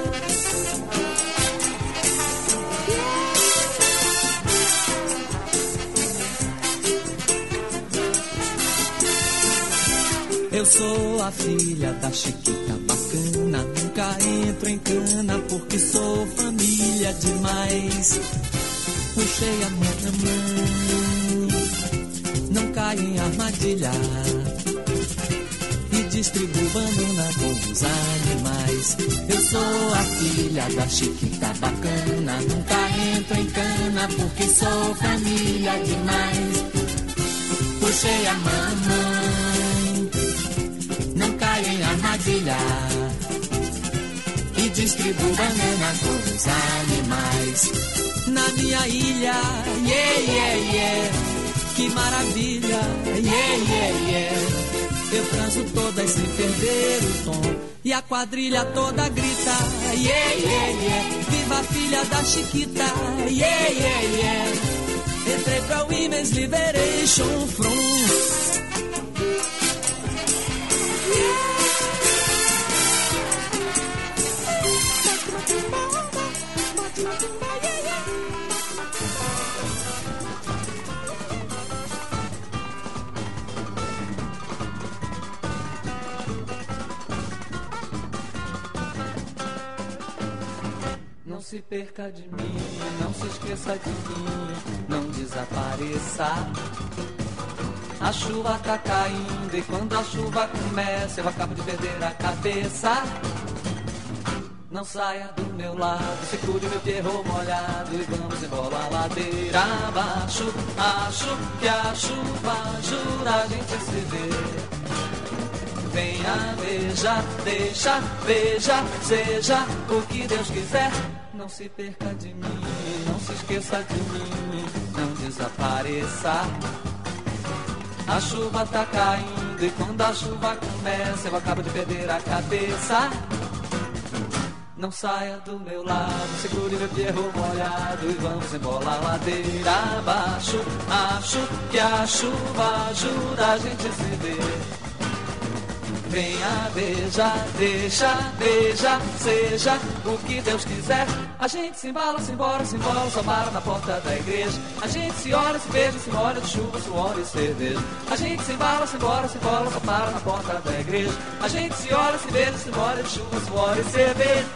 Eu sou a filha da Chiquita bacana, nunca entro em cana porque sou família demais. Puxei a mamãe, não caio em armadilha e distribuo banana com os animais. Eu sou a filha da Chiquita bacana, nunca entro em cana porque sou família demais. Puxei a mamãe, não caio em armadilha e distribuo banana com os animais. Na minha ilha, yeah, yeah, yeah, que maravilha, yeah, yeah, yeah. Eu transo todas sem perder o tom e a quadrilha toda grita, yeah, yeah, yeah. Viva a filha da Chiquita, yeah, yeah, yeah. Entrei pra Women's Liberation Front. Não se perca de mim, não se esqueça de mim, não desapareça. A chuva tá caindo e quando a chuva começa eu acabo de perder a cabeça. Não saia do meu lado, segure meu pierrot molhado e vamos embora a ladeira abaixo. Acho que a chuva ajuda a gente a se ver. Venha, veja, deixa, veja, seja o que Deus quiser. Não se perca de mim, não se esqueça de mim, não desapareça. A chuva tá caindo e quando a chuva começa eu acabo de perder a cabeça. Não saia do meu lado, segure meu pierrot molhado e vamos embora a ladeira abaixo. Acho que a chuva ajuda a gente a se ver. Venha, veja, deixa, veja, seja o que Deus quiser. A gente se embala, se embora, se embora, só para na porta da igreja. A gente se olha, se beija, se molha de chuva, suor e cerveja. A gente se embala, se embora, se embora, só para na porta da igreja. A gente se olha, se beija, se molha de chuva, suor e cerveja.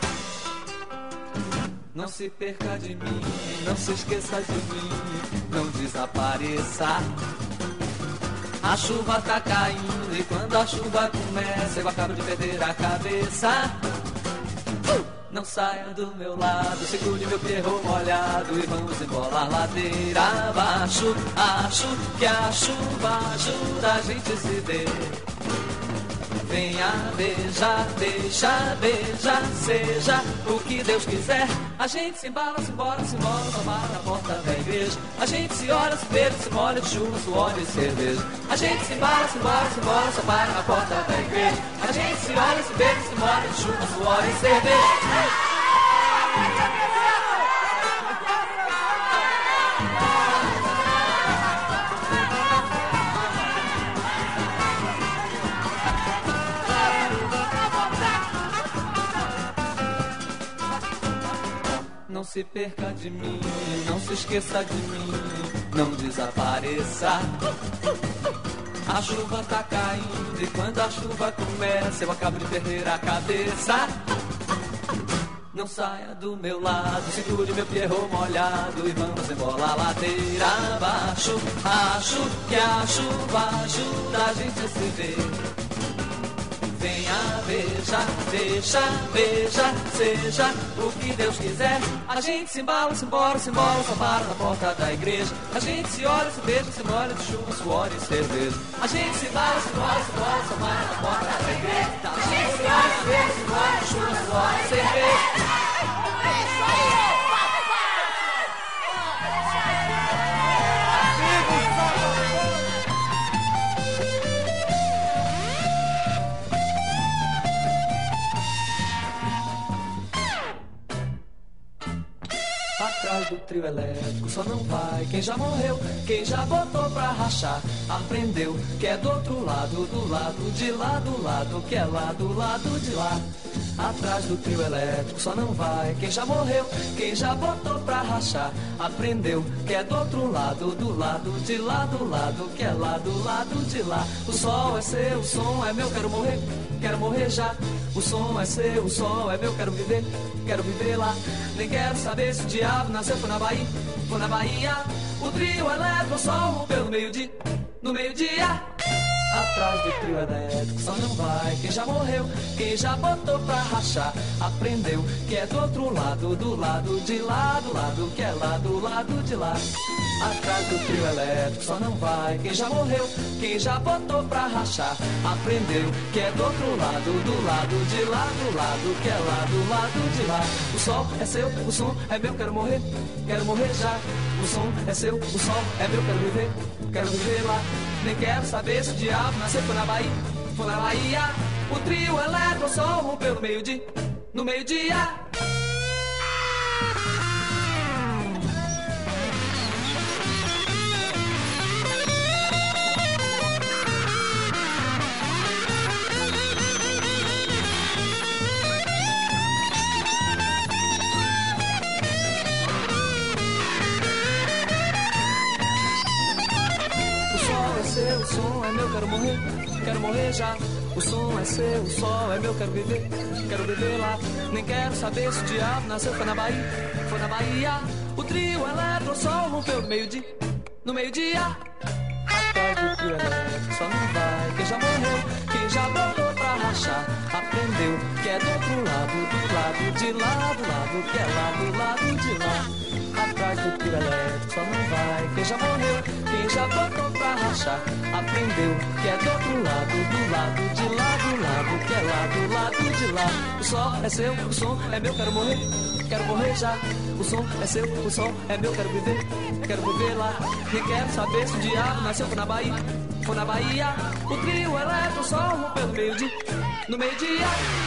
Não se perca de mim, não se esqueça de mim, não desapareça. A chuva tá caindo e quando a chuva começa eu acabo de perder a cabeça. uh! Não saia do meu lado, segure meu pierrot molhado e vamos embora a ladeira abaixo. Acho que a chuva ajuda a gente a se ver. Venha, veja, deixa, veja, seja o que Deus quiser. A gente se embala, se embora, se embora, só para na porta da igreja. A gente se olha, se beija, se molha de chuva, suor e cerveja. A gente se embala, se embora, se embora, só para na porta da igreja. A gente se olha, se beija, se molha de chuva, suor e cerveja. Não se perca de mim, não se esqueça de mim, não desapareça. A chuva tá caindo e quando a chuva começa eu acabo de perder a cabeça. Não saia do meu lado, segure meu pierrot molhado e vamos embora a ladeira abaixo. Acho que a chuva ajuda a gente a se ver. Venha, veja, deixa, veja, seja o que Deus quiser. A gente se embala, se embora, se embora, só para na porta da igreja. A gente se olha, se beija, se molha de chuva, suor e cerveja. A gente se embala, se embora, se embora, só para na porta da igreja. A gente se olha, se beija, se molha de chuva, suor e cerveja. Atrás do trio elétrico só não vai quem já morreu, quem já botou pra rachar, aprendeu que é do outro lado, do lado de lá, do lado que é lá, do lado de lá. Atrás do trio elétrico só não vai quem já morreu, quem já botou pra rachar, aprendeu que é do outro lado, do lado de lá, do lado que é lá, do lado de lá. O sol é seu, o som é meu, quero morrer, quero morrer já. O som é seu, o sol é meu, quero viver, quero viver lá. Nem quero saber se o diabo nasceu, foi na Bahia, foi na Bahia. O trio elétrico só rompeu no meio-dia, no meio-dia. Atrás do trio elétrico só não vai quem já morreu, quem já botou pra rachar, aprendeu que é do outro lado, do lado de lá, do lado que é lá, do lado de lá. Atrás do trio elétrico só não vai quem já morreu, quem já botou pra rachar, aprendeu que é do outro lado, do lado de lá, do lado que é lá, do lado de lá. O sol é seu, o som é meu, quero morrer, quero morrer já. O som é seu, o sol é meu, quero viver, quero viver lá. Nem quero saber se o diabo nasceu, foi na Bahia, foi na Bahia. O trio elétrico só rompeu no meio-dia, no meio-dia. O som é meu, quero morrer, quero morrer já. O som é seu, o sol é meu, quero viver, quero viver lá. Nem quero saber se o diabo nasceu, foi na Bahia, foi na Bahia. O trio elétrico só rompeu no meio-dia, no meio-dia. Atrás do trio elétrico só não vai. Quem já morreu, quem já botou pra rachar, aprendeu que é do outro lado, do lado de lá, do lado que é lá, do lado de lá. Atrás do trio elétrico só não vai. Quem já morreu, quem já botou pra rachar, aprendeu que é do outro lado, do lado de lá, do lado que é lá, do lado de lá. O sol é seu, o som é meu, quero morrer, quero morrer já. O som é seu, o som é meu, quero viver, quero viver lá. Nem quero saber se o diabo nasceu foi na Bahia, foi na Bahia. O trio elétrico só rompeu no meio-dia, no meio-dia.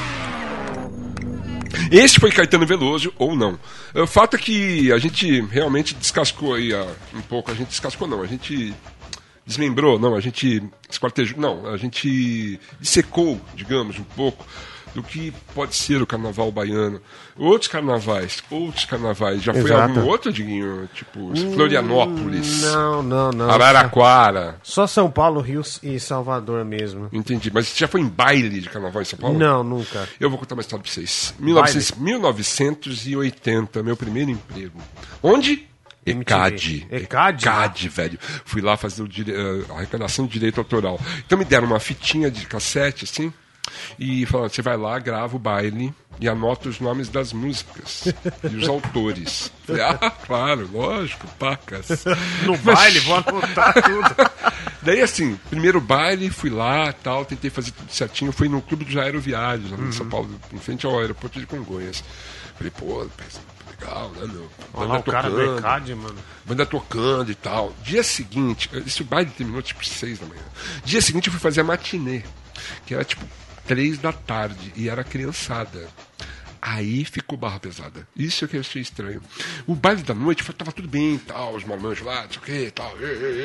Esse foi Caetano Veloso, ou não. O fato é que a gente realmente descascou aí uh, um pouco. A gente descascou, não. A gente desmembrou, não. A gente esquartejou, não. A gente dissecou, digamos, um pouco do que pode ser o carnaval baiano. Outros carnavais, outros carnavais. Já foi Exato. algum outro, Diguinho? Tipo, Florianópolis. Não, não, não. Araraquara. Só São Paulo, Rio e Salvador mesmo. Entendi. Mas você já foi em baile de carnaval em São Paulo? Não, nunca. Eu vou contar uma história pra vocês. mil novecentos e oitenta, meu primeiro emprego. Onde? ECAD. ECAD? ECAD, velho. Fui lá fazer o dire... a arrecadação de direito autoral. Então me deram uma fitinha de cassete, assim, e falaram, você vai lá, grava o baile e anota os nomes das músicas e os autores. Falei, ah, claro, lógico, pacas. No baile, vou anotar tudo. Daí, assim, primeiro baile, fui lá, tal, tentei fazer tudo certinho. Fui no Clube dos Aeroviários, lá em São Paulo, em frente ao aeroporto de Congonhas. Falei, pô, legal, né, meu? Olha lá o cara do ECAD, mano. Banda tocando e tal. Dia seguinte, esse baile terminou tipo seis da manhã. Dia seguinte eu fui fazer a matinê, que era tipo três da tarde, e era criançada. Aí ficou barra pesada. Isso é que eu achei estranho. O baile da noite tava tudo bem, tal, os marmanjos lá, não sei o que, tal.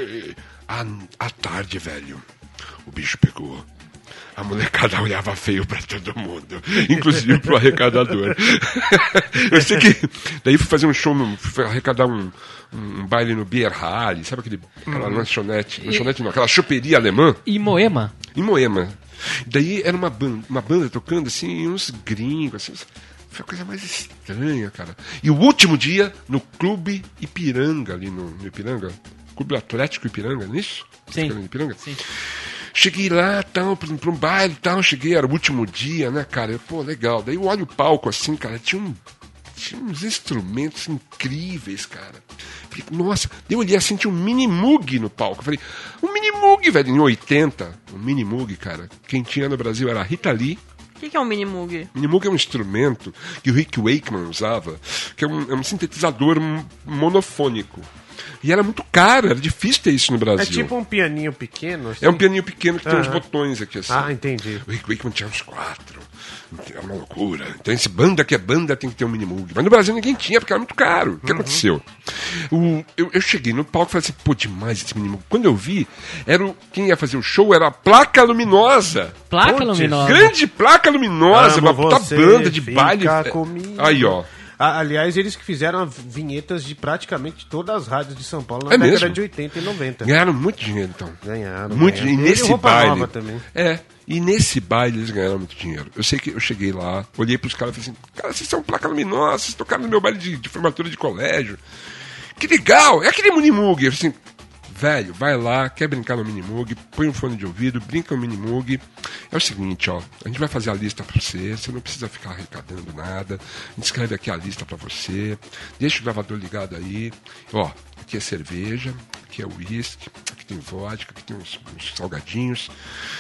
À, à tarde, velho, o bicho pegou. A molecada olhava feio pra todo mundo, inclusive pro arrecadador. Eu sei que daí fui fazer um show, no, fui arrecadar um, um baile no Beer Hall, sabe aquele, aquela lanchonete, lanchonete não, aquela choperia alemã? Em Moema? Em Moema. Daí era uma banda, uma banda tocando assim, e uns gringos, assim, foi a coisa mais estranha, cara. E o último dia, no Clube Ipiranga, ali no, no Ipiranga, Clube Atlético Ipiranga, não é isso? Sim. Ipiranga? Sim. Cheguei lá, tal, pra, pra um baile e tal, cheguei, era o último dia, né, cara? Eu, pô, legal. Daí eu olho o palco assim, cara, tinha, um, tinha uns instrumentos incríveis, cara. Falei, nossa, eu olhei assim, tinha um mini Moog no palco. Falei, um mini Moog, velho, em oitenta, um mini Moog, cara. Quem tinha no Brasil era a Rita Lee. O que, que é um mini Moog? Mini Moog é um instrumento que o Rick Wakeman usava, que é um, é um sintetizador monofônico. E era muito caro, era difícil ter isso no Brasil. É tipo um pianinho pequeno? Assim? É um pianinho pequeno que tem uhum. uns botões aqui assim. Ah, entendi. O Rick Wakeman tinha uns quatro. É uma loucura. Então, esse banda que é banda tem que ter um mini Moog. Mas no Brasil ninguém tinha, porque era muito caro. O que uhum. aconteceu? O, eu, eu cheguei no palco e falei assim, pô, demais esse mini Moog. Quando eu vi, era o, quem ia fazer o show era a Placa Luminosa. Placa Putz, Luminosa? Grande Placa Luminosa, Amo uma puta você, banda de baile. Comigo. Aí, ó. Aliás, eles que fizeram vinhetas de praticamente todas as rádios de São Paulo na é década mesmo? de oitenta e noventa. Ganharam muito dinheiro, então. Ganharam. Muito ganharam. dinheiro. E nesse roupa baile. Nova também. É. E nesse baile eles ganharam muito dinheiro. Eu sei que eu cheguei lá, olhei pros caras e falei assim, cara, vocês são Placa Luminosa, vocês tocaram no meu baile de, de formatura de colégio. Que legal! É aquele Minimoog. Eu falei assim, velho, vai lá, quer brincar no Minimoog, põe um fone de ouvido, brinca no Minimoog. É o seguinte, ó, a gente vai fazer a lista pra você, você não precisa ficar arrecadando nada, a gente escreve aqui a lista pra você, deixa o gravador ligado aí, ó, aqui é cerveja, aqui é uísque, aqui tem vodka, aqui tem uns, uns salgadinhos,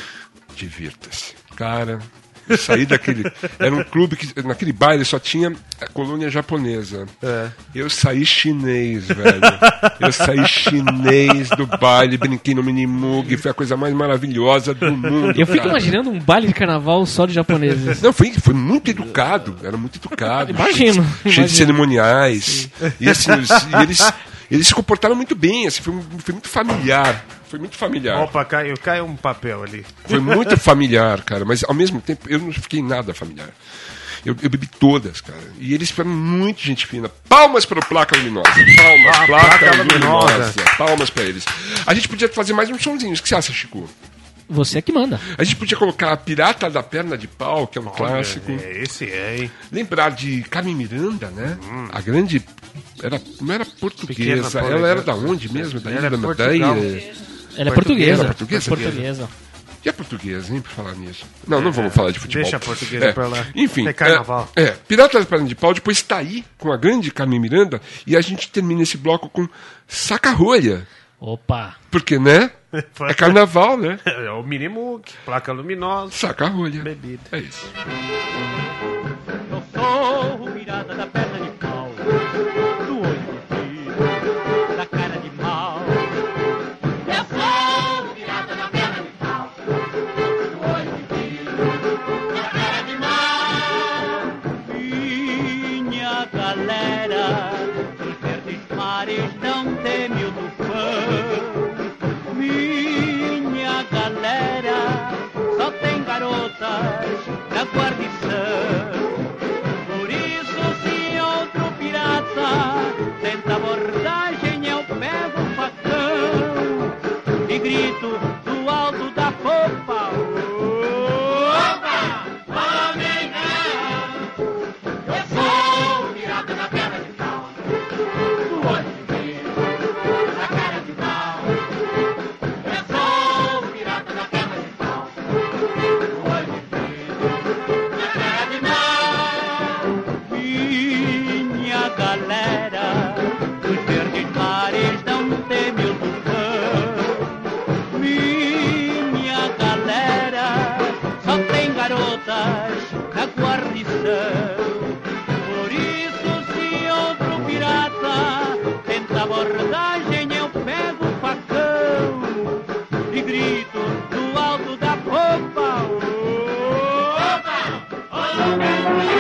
divirta-se. Cara, eu saí daquele, era um clube que, naquele baile só tinha a colônia japonesa. É. Eu saí chinês, velho. Eu saí chinês do baile, brinquei no Minimoog, foi a coisa mais maravilhosa do mundo. Eu fico cara. imaginando um baile de carnaval só de japoneses. Não, foi, foi muito educado, era muito educado. Imagino. Cheio, cheio imagino. de cerimoniais. Sim. E assim, eles, e eles, eles se comportaram muito bem, assim, foi, foi muito familiar. Foi muito familiar. Opa, caiu, caiu um papel ali. Foi muito familiar, cara, mas ao mesmo tempo eu não fiquei nada familiar. Eu, eu bebi todas, cara. E eles foram muito gente fina. Palmas para o Placa Luminosa. Palmas, ah, Placa, Placa Luminosa. Luminosa. Palmas para eles. A gente podia fazer mais uns sonzinhos. O que você acha, Chico? Você é que manda. A gente podia colocar a Pirata da Perna de Pau, que é um Olha, clássico. É, esse é, hein? Lembrar de Carmen Miranda, né? Hum. A grande... Era, não era portuguesa. Pequena ela era da onde mesmo? Da Ilha da Madeira. Ela é portuguesa. Portuguesa? portuguesa. E a portuguesa, hein, por falar nisso? Não, não vamos falar de futebol. Deixa a portuguesa é. pra lá. Enfim. É carnaval. É, é. Piratas da Perna de Pau depois tá aí com a grande Carmen Miranda e a gente termina esse bloco com Saca-Rolha. Opa! Porque, né? É carnaval, né? É o mínimo, placa luminosa. Saca-rolha. Bebida. É isso. Eu sou o pirata da perna de pau, do olho de tiro, da cara de mal. Eu sou o pirata da perna de pau, do olho de tiro, da cara de mal. Minha galera, dos verdes mares não teme o tufão. Minha galera, só tem garotas da guarnição. Por isso, se outro pirata tenta abordagem, eu pego o facão e grito do alto da popa: Opa! Homem não! Eu sou o pirata da perna de pau, do olho de tiro, da cara de mal. Eu sou o pirata da perna de pau, do olho de tiro, da cara de mal. minha galera, dos verdes mares não teme o tufão. Minha galera, só tem garotas da guarnição. Por isso, se outro pirata tenta abordagem, eu pego o facão e grito do alto da popa: Opa! Homem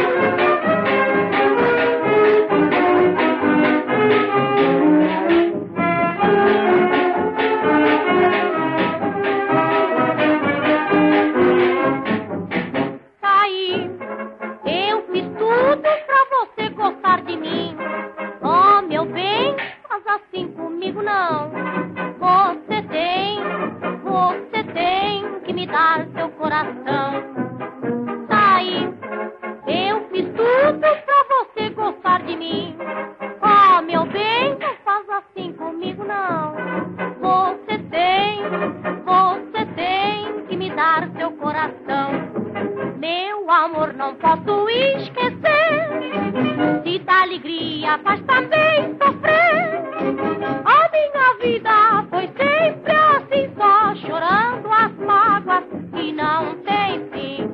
Tá aí, eu fiz tudo pra você gostar de mim. Oh, meu bem, faz assim comigo não. Você tem, você tem que me dar seu coração. Tá aí, eu fiz tudo pra você gostar de mim. Oh, meu bem, não faz assim comigo não. Você tem, você tem que me dar seu coração. Meu amor, não posso esquecer. Se dá alegria, faz também sofrer. A minha vida foi sempre assim, só chorando as mágoas que não tem fim.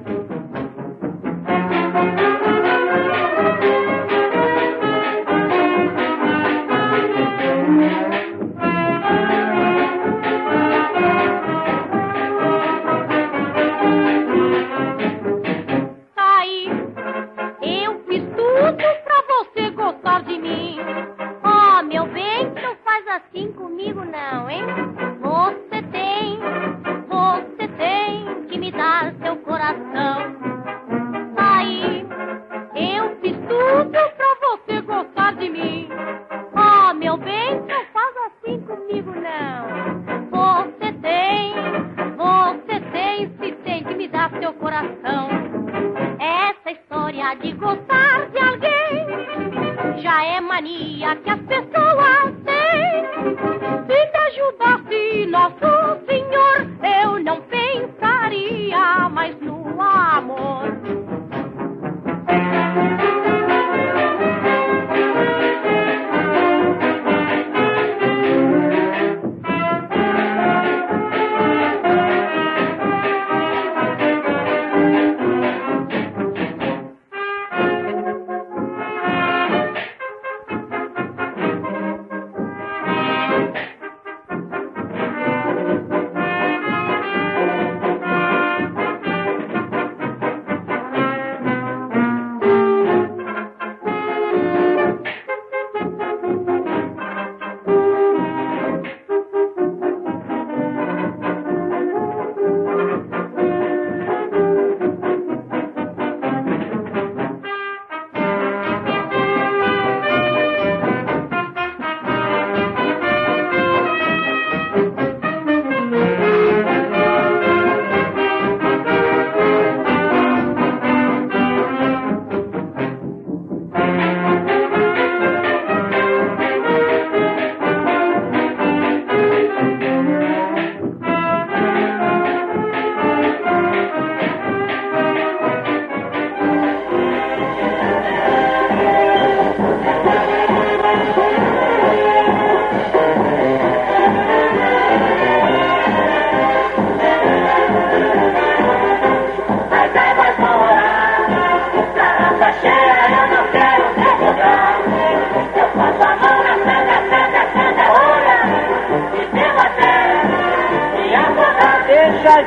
Tá aí, eu fiz tudo pra você gostar de mim. Oh, meu bem, não faz assim comigo não, hein? Você tem, você tem que me dar seu coração. Tá aí, eu fiz tudo pra você gostar de mim. Oh, meu bem, não faz assim comigo não. Você tem, você tem, se tem que me dar seu coração. Essa história de gostar de alguém já é mania que as pessoas têm. Se me ajudasse Nosso Senhor, eu não pensaria mais no amor.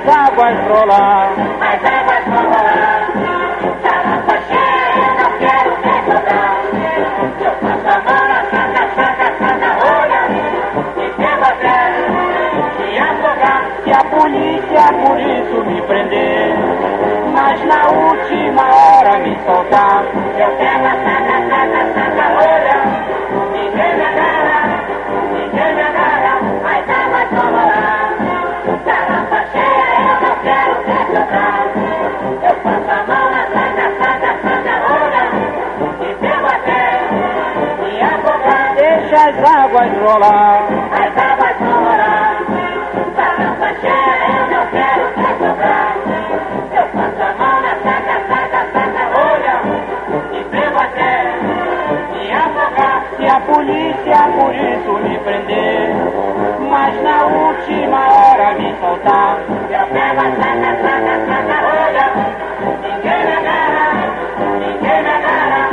as águas rolar, as águas vão rolar. Garrafa cheia, eu não quero ver sobrar. Eu passo a mão na saca, saca, saca, rolha, e devo até me afogar. Se a polícia por isso me prender, mas na última hora me soltar, eu pego a saca, saca, saca, rolha, ninguém me agarra, ninguém me agarra, as águas vão rolar. Garrafa cheia, eu não quero ver sobrar. Eu passo a mão na saca, saca, saca, rolha, e devo até me afogar. Deixa as águas rolar, as águas vão rolar. Garrafa cheia, eu não quero ver sobrar. Eu passo a mão na saca, saca, saca, rolha, e devo até me afogar. Se a polícia por isso me prender, mas na última hora me soltar, eu pego a saca, saca, saca, rolha, ninguém me agarra, ninguém me agarra.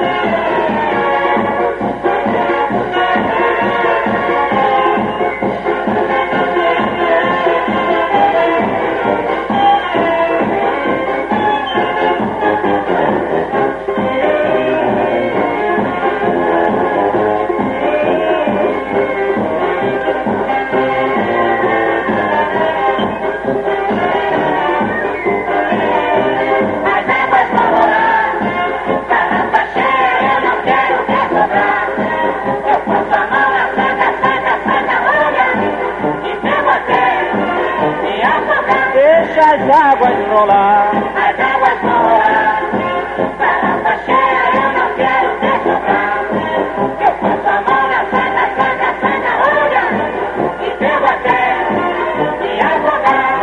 As águas rolar, as águas vão rolar. Garrafa cheia, eu não quero ver sobrar. Eu passo a mão na saca, saca, saca, rolha, e devo até me afogar.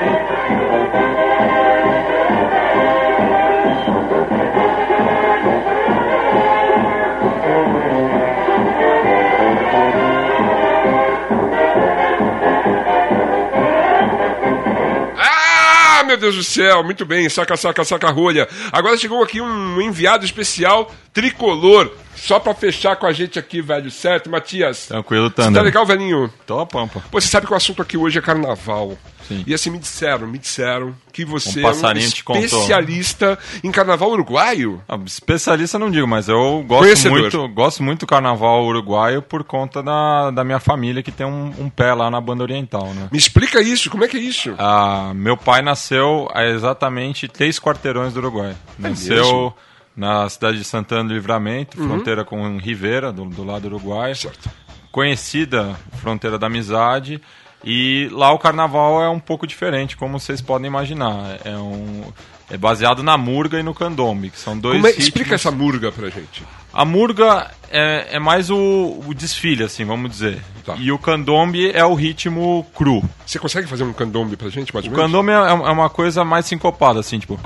Meu Deus do céu, muito bem, saca, saca, saca rolha. Agora chegou aqui um enviado especial tricolor, só pra fechar com a gente aqui, velho, certo, Matias? Tranquilo, Você Thunder. tá legal, velhinho? Tô a pampa. Pô, você sabe que o assunto aqui hoje é carnaval. Sim. E assim, me disseram, me disseram que você Um passarinho é um te contou. especialista em carnaval uruguaio. Ah, especialista não digo, mas eu gosto Conhecedor. muito, gosto muito do carnaval uruguaio por conta da, da minha família que tem um, um pé lá na banda oriental, né? Me explica isso, como é que é isso? Ah, meu pai nasceu a exatamente três quarteirões do Uruguai. É Nasceu mesmo? na cidade de Santana do Livramento, Uhum. fronteira com Rivera, do, do lado uruguaio. Certo. Conhecida fronteira da amizade. E lá o carnaval é um pouco diferente, como vocês podem imaginar. É, um, é baseado na murga e no candombe, que são dois Como é, ritmos. explica essa murga pra gente. A murga é, é mais o, o desfile, assim, vamos dizer. Tá. E o candombe é o ritmo cru. Você consegue fazer um candombe pra gente, mais ou O menos? candombe é, é uma coisa mais sincopada, assim, tipo...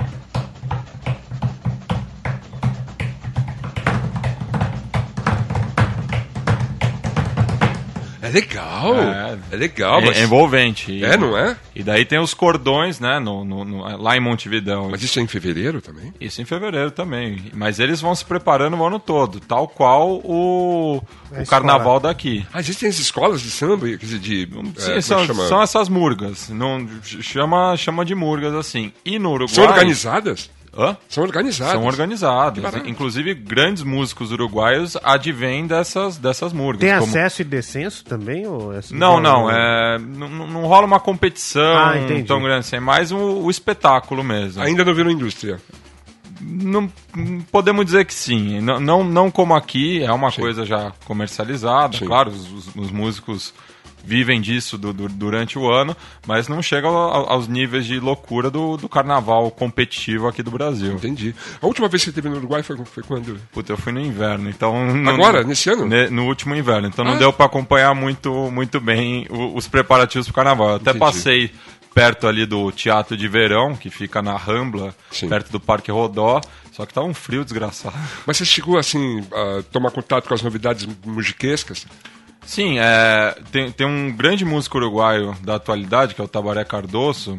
É legal, é, é legal. É, mas... é envolvente. É, não é? E daí tem os cordões, né, no, no, no, lá em Montevidéu. Mas isso é em fevereiro também? Isso em fevereiro também. Mas eles vão se preparando o ano todo, tal qual o, É o carnaval daqui. Ah, existem as escolas de samba? Quer dizer, de, Sim, é, são, chama? são essas murgas. Não, chama, chama de murgas assim. E no Uruguai... São organizadas? Hã? São organizadas. São organizadas. Que barato. Inclusive, grandes músicos uruguaios advêm dessas, dessas murgas. Tem como... acesso e descenso também? Ou é Não, não. É, não, não rola uma competição Ah, entendi. tão grande assim. É mais o, o espetáculo mesmo. Ainda não virou indústria? Não, podemos dizer que sim. Não, não, não como aqui, é uma Sim. coisa já comercializada. Sim. Claro, os, os- os músicos vivem disso du- du- durante o ano, mas não chega ao- aos níveis de loucura do, do carnaval competitivo aqui do Brasil. Entendi. A última vez que você esteve no Uruguai foi, foi quando? Puta, eu fui no inverno, então... não- Agora? Nesse ano? Ne- no último inverno, então não Ah. deu pra acompanhar muito, muito bem o- os preparativos pro carnaval. Eu até Entendi. passei perto ali do Teatro de Verão, que fica na Rambla, Sim. perto do Parque Rodó, só que tá um frio desgraçado. Mas você chegou, assim, a tomar contato com as novidades musiquescas? Sim, é, tem, tem um grande músico uruguaio da atualidade, que é o Tabaré Cardoso,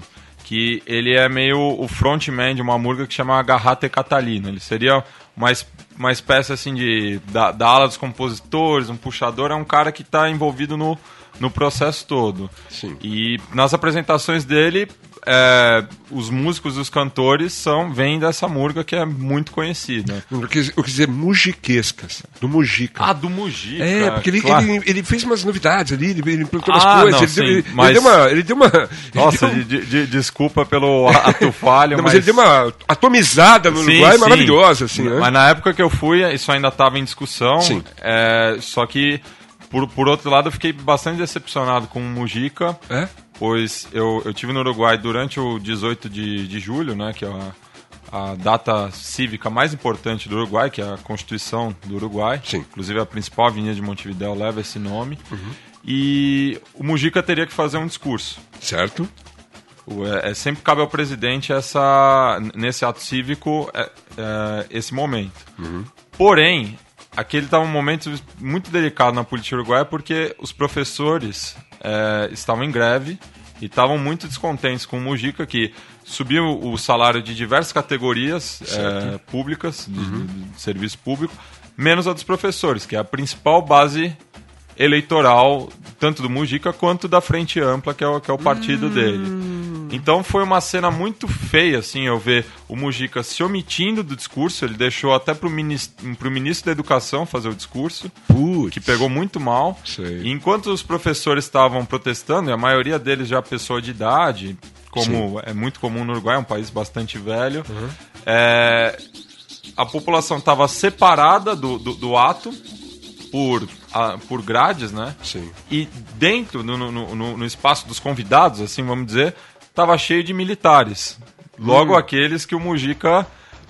que ele é meio o frontman de uma murga que chama Garrata e Catalina. Ele seria uma, es- uma espécie assim de da, da ala dos compositores, um puxador, é um cara que está envolvido no, no processo todo. Sim. E nas apresentações dele, é, os músicos e os cantores são, vêm dessa murga que é muito conhecida. Eu quis, eu quis dizer mujiquescas, do Mujica. Ah, do Mujica. É, porque ele, claro. ele, ele fez umas novidades ali, ele, ele implantou umas Ah, coisas, não, ele, sim, deu, ele, mas- ele deu uma... Ele deu uma ele Nossa, deu- de- de- desculpa pelo ato falho, Não, mas... mas ele deu uma atomizada no Sim, Uruguai sim. maravilhosa, assim, né? Mas na época que eu fui, isso ainda estava em discussão. Sim. É, só que, por, por outro lado, eu fiquei bastante decepcionado com o Mujica. É? Pois eu, eu tive no Uruguai durante o dezoito de, de julho, né, que é a, a data cívica mais importante do Uruguai, que é a Constituição do Uruguai. Sim. Inclusive a principal avenida de Montevidéu leva esse nome. Uhum. E o Mujica teria que fazer um discurso. Certo. O- É, é, sempre cabe ao presidente essa, nesse ato cívico é, é, esse momento. Porém, aquele estava um momento muito delicado na política uruguaia porque os professores é, estavam em greve e estavam muito descontentes com o Mujica, que subiu o salário de diversas categorias é, públicas, de, de- de serviço público, menos a dos professores, que é a principal base eleitoral, tanto do Mujica quanto da Frente Ampla, que é o, que é o partido dele. Então foi uma cena muito feia, assim, eu ver o Mujica se omitindo do discurso, ele deixou até pro ministro, pro ministro da Educação fazer o discurso, Putz. que pegou muito mal. Sei. E enquanto os professores estavam protestando, e a maioria deles já pessoa de idade, como é muito comum no Uruguai, é um país bastante velho, é, a população estava separada do, do, do ato por, a, por grades, né? Sim. E dentro, no, no, no, no espaço dos convidados, assim, vamos dizer, estava cheio de militares. Logo Hum. aqueles que o Mujica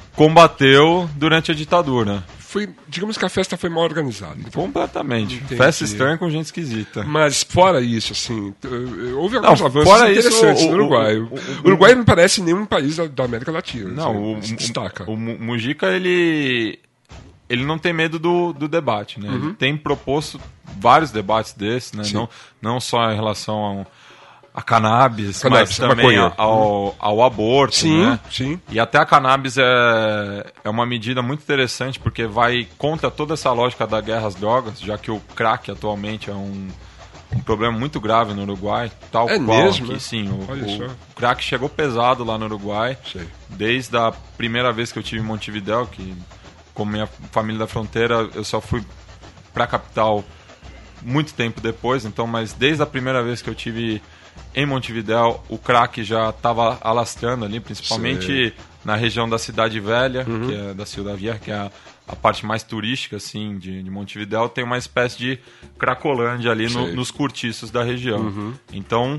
combateu durante a ditadura. Foi, digamos que a festa foi mal organizada. Completamente. Entendi. Festa estranha com gente esquisita. Mas fora isso, assim, eh, houve alguns Não, avanços fora isso, interessantes o- no o- Uruguai. o- O, o- Uruguai não parece nenhum país da, da América Latina. Não, assim, o, se destaca. o, o Mu- Mujica, ele, ele não tem medo do, do debate, né? Ele tem proposto vários debates desses, né? Sim. Não, não só em relação ao, a cannabis, Cannabis, mas também maconha. ao, ao aborto, Sim, né? sim. E até a cannabis é, é uma medida muito interessante, porque vai contra toda essa lógica da guerra às drogas, já que o crack atualmente é um, um problema muito grave no Uruguai, tal É qual mesmo, que né? sim, o, Olha o só. crack chegou pesado lá no Uruguai. Sei. Desde a primeira vez que eu tive em Montevidéu, que como minha família da fronteira, eu só fui pra capital muito tempo depois, então, mas desde a primeira vez que eu tive em Montevidéu, o crack já estava alastrando ali, principalmente Sei. na região da Cidade Velha, que é da Ciudad Vieja, que é a, a parte mais turística assim de, de Montevidéu, tem uma espécie de cracolândia ali no- Sei. nos cortiços da região. Então,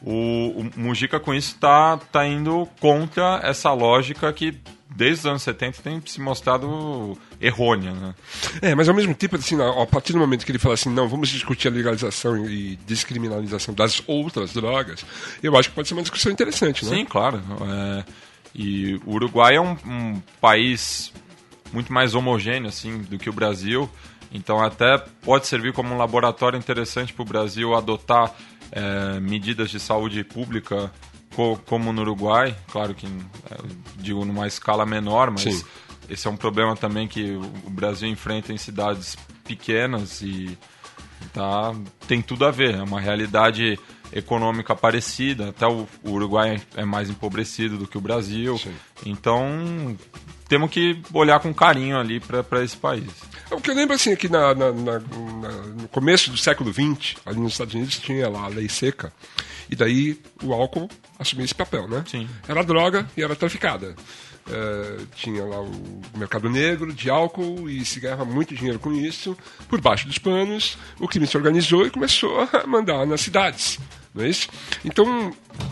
o, o Mujica com isso está tá indo contra essa lógica que desde os anos setenta tem se mostrado errônea, né? É, mas ao mesmo tempo, assim, a a partir do momento que ele fala assim, não, vamos discutir a legalização e descriminalização das outras drogas, eu acho que pode ser uma discussão interessante, né? Sim, claro. É, e o Uruguai é um, um país muito mais homogêneo assim do que o Brasil, então até pode servir como um laboratório interessante para o Brasil adotar é, medidas de saúde pública co- como no Uruguai, claro que é, digo numa escala menor, mas Sim. esse é um problema também que o o Brasil enfrenta em cidades pequenas e tá, tem tudo a ver, é uma realidade econômica parecida, até o, o Uruguai é mais empobrecido do que o Brasil, Sim. então temos que olhar com carinho ali para esse país. O que eu lembro, assim, é que na, na- na- na- no começo do século vinte, ali nos Estados Unidos, tinha lá a lei seca, e daí o álcool assumiu esse papel, né? Sim. Era droga e era traficada. Eh, tinha lá o mercado negro de álcool e se ganhava muito dinheiro com isso. Por baixo dos panos, o crime se organizou e começou a mandar nas cidades, não é isso? Então,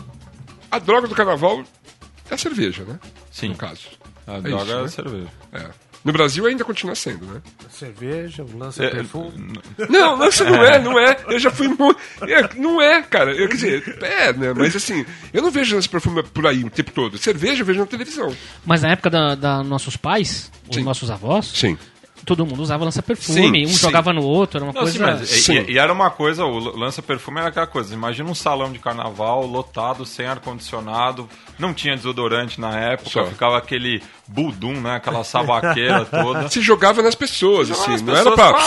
a droga do carnaval é a cerveja, né? Sim. No caso. A É droga isso, é a né? cerveja. É. No Brasil ainda continua sendo, né? Cerveja, lança É, perfume. Não, não, isso não é, não é. Eu já fui muito. É, não é, cara. Eu, quer dizer, é, né? Mas assim, eu não vejo esse perfume por aí o tempo todo. Cerveja eu vejo na televisão. Mas na época da, da nossos pais, os Sim. nossos avós, Sim. todo mundo usava lança-perfume, um sim. jogava no outro, era uma não, coisa... Sim, mas, sim. E, e era uma coisa, o lança-perfume era aquela coisa, imagina um salão de carnaval lotado, sem ar-condicionado, não tinha desodorante na época, Só. ficava aquele budum, né, aquela sabaqueira toda. Se jogava nas pessoas, assim, nas não pessoas, era pra...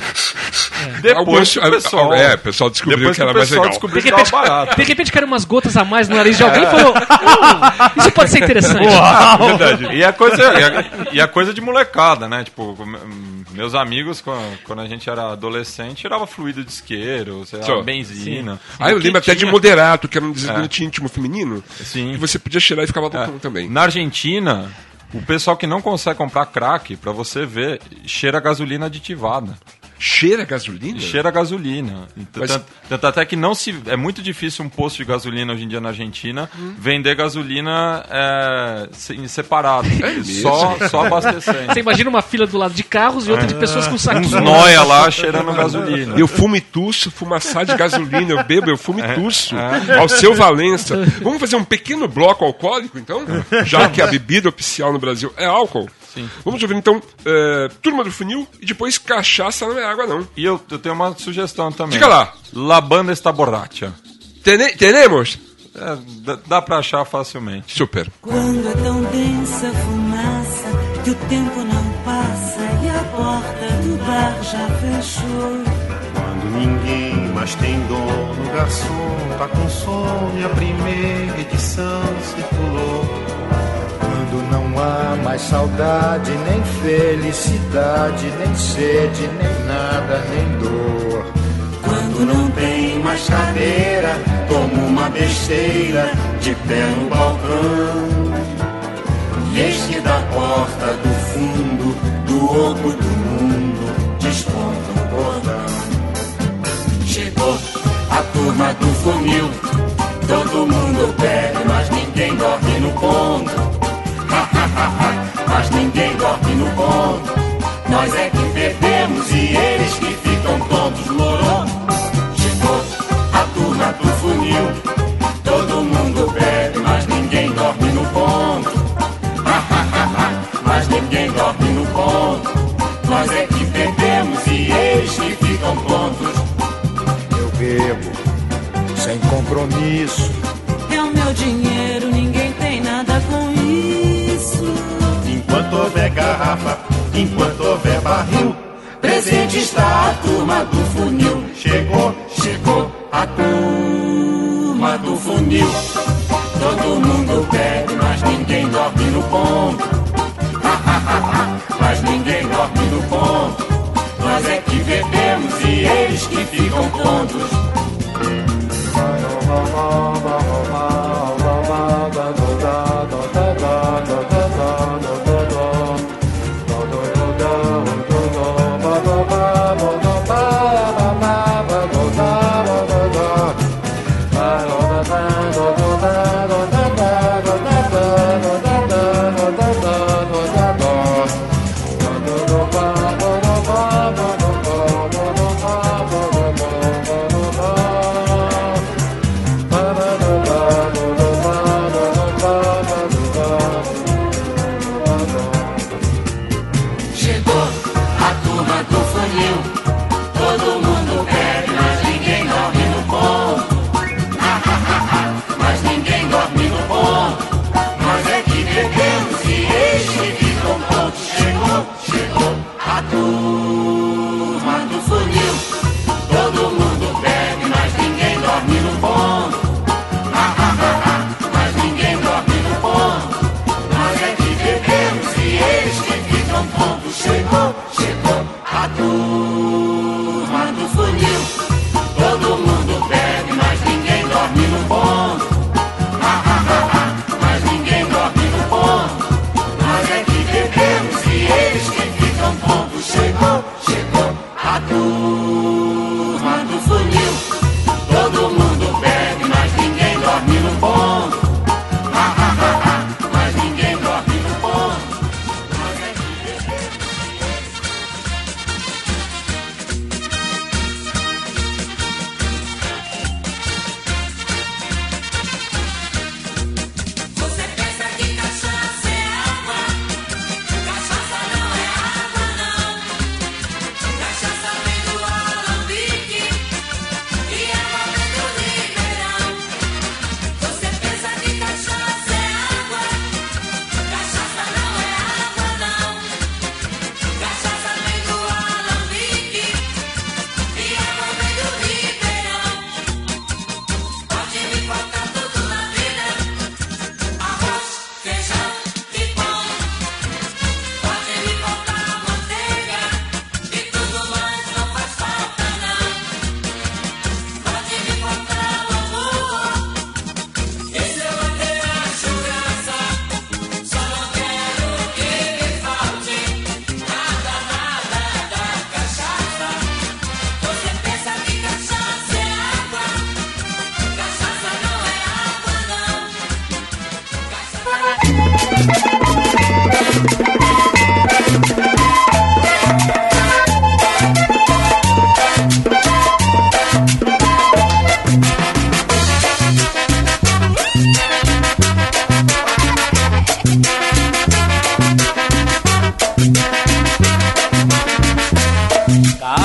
É. Depois o pessoal... É, o pessoal descobriu depois que era mais legal. De repente, barato. de repente caiu umas gotas a mais no nariz de alguém e falou, hum, isso pode ser interessante. Uau. Verdade. E a coisa, e a, e a coisa de molecada, né, tipo, meus amigos, quando a gente era adolescente, tirava fluido de isqueiro, sei lá, so. benzina. Sim. Ah, eu lembro até de Moderato, que era um desodorante é. íntimo feminino, Sim. que você podia cheirar e ficava loucão é. também. Na Argentina, o pessoal que não consegue comprar crack, pra você ver, cheira a gasolina aditivada. Cheira a gasolina? Cheira a gasolina. Mas... Tanto, tanto até que não se... É muito difícil um posto de gasolina hoje em dia na Argentina hum. vender gasolina é, separado. É só, só abastecendo. Você imagina uma fila do lado de carros e outra é. de pessoas com saquinho. Uns nóia lá cheirando gasolina. Eu fumo e tuço, fumaçar de gasolina, eu bebo, eu fumo e tuço. É. Ao seu Valença. Vamos fazer um pequeno bloco alcoólico, então? Já que a bebida oficial no Brasil é álcool. Sim. Vamos ouvir então uh, Turma do Funil e depois Cachaça não é água não. E eu, eu tenho uma sugestão também. Diga lá. La Banda está borracha. Tene, tenemos? É, dá, dá pra achar facilmente. Super. Quando é tão densa a fumaça que o tempo não passa e a porta do bar já fechou. Quando ninguém mais tem dono, o garçom tá com sono e a primeira edição circulou. Quando não há mais saudade, nem felicidade, nem sede, nem nada, nem dor. Quando não tem mais cadeira, tomo uma besteira de pé no balcão. E eis que da porta do fundo, do outro do mundo, desponta um cordão. Chegou a turma do funil, todo mundo bebe, mas ninguém dorme no ponto. Mas ninguém dorme no ponto. Nós é que bebemos e eles que ficam tontos, morou. Chegou a turma do funil, todo mundo bebe, mas ninguém dorme no ponto. Mas ninguém dorme no ponto. Nós é que bebemos e eles que ficam tontos. Eu bebo sem compromisso. É o meu dinheiro, ninguém tem nada com isso. Enquanto houver garrafa, enquanto houver barril, presente está a turma do funil. Chegou, chegou a turma do funil. Todo mundo bebe, mas ninguém dorme no ponto. Mas ninguém dorme no ponto. Nós é que bebemos e eles que ficam tontos.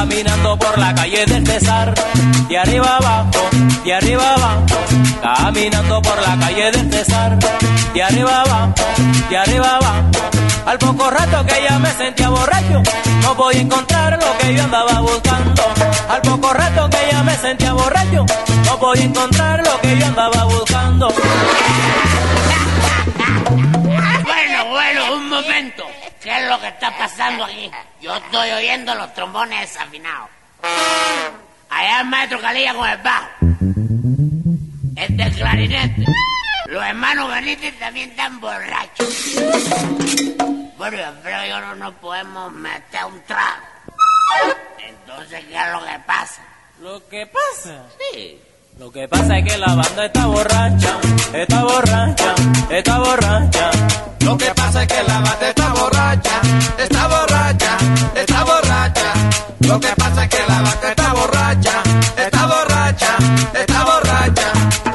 caminando por la calle del Cesar, de arriba abajo, de arriba abajo, caminando por la calle del Cesar, de arriba abajo, de arriba abajo. Al poco rato que ya me sentía borracho, no podía encontrar lo que yo andaba buscando. Al poco rato que ya me sentía borracho, no podía encontrar lo que yo andaba buscando. Bueno, bueno, un momento. ¿Qué es lo que está pasando aquí? Yo estoy oyendo los trombones desafinados. Allá el maestro Calilla con el bajo. Este es el clarinete. Los hermanos Benítez también están borrachos. Bueno, pero yo no nos podemos meter un trago. Entonces, ¿qué es lo que pasa? ¿Lo que pasa? Sí. Lo que pasa es que la banda está borracha, está borracha, está borracha. Lo que pasa es que la banda está borracha, está borracha, está borracha. Lo que pasa es que la banda está borracha, está borracha, está borracha.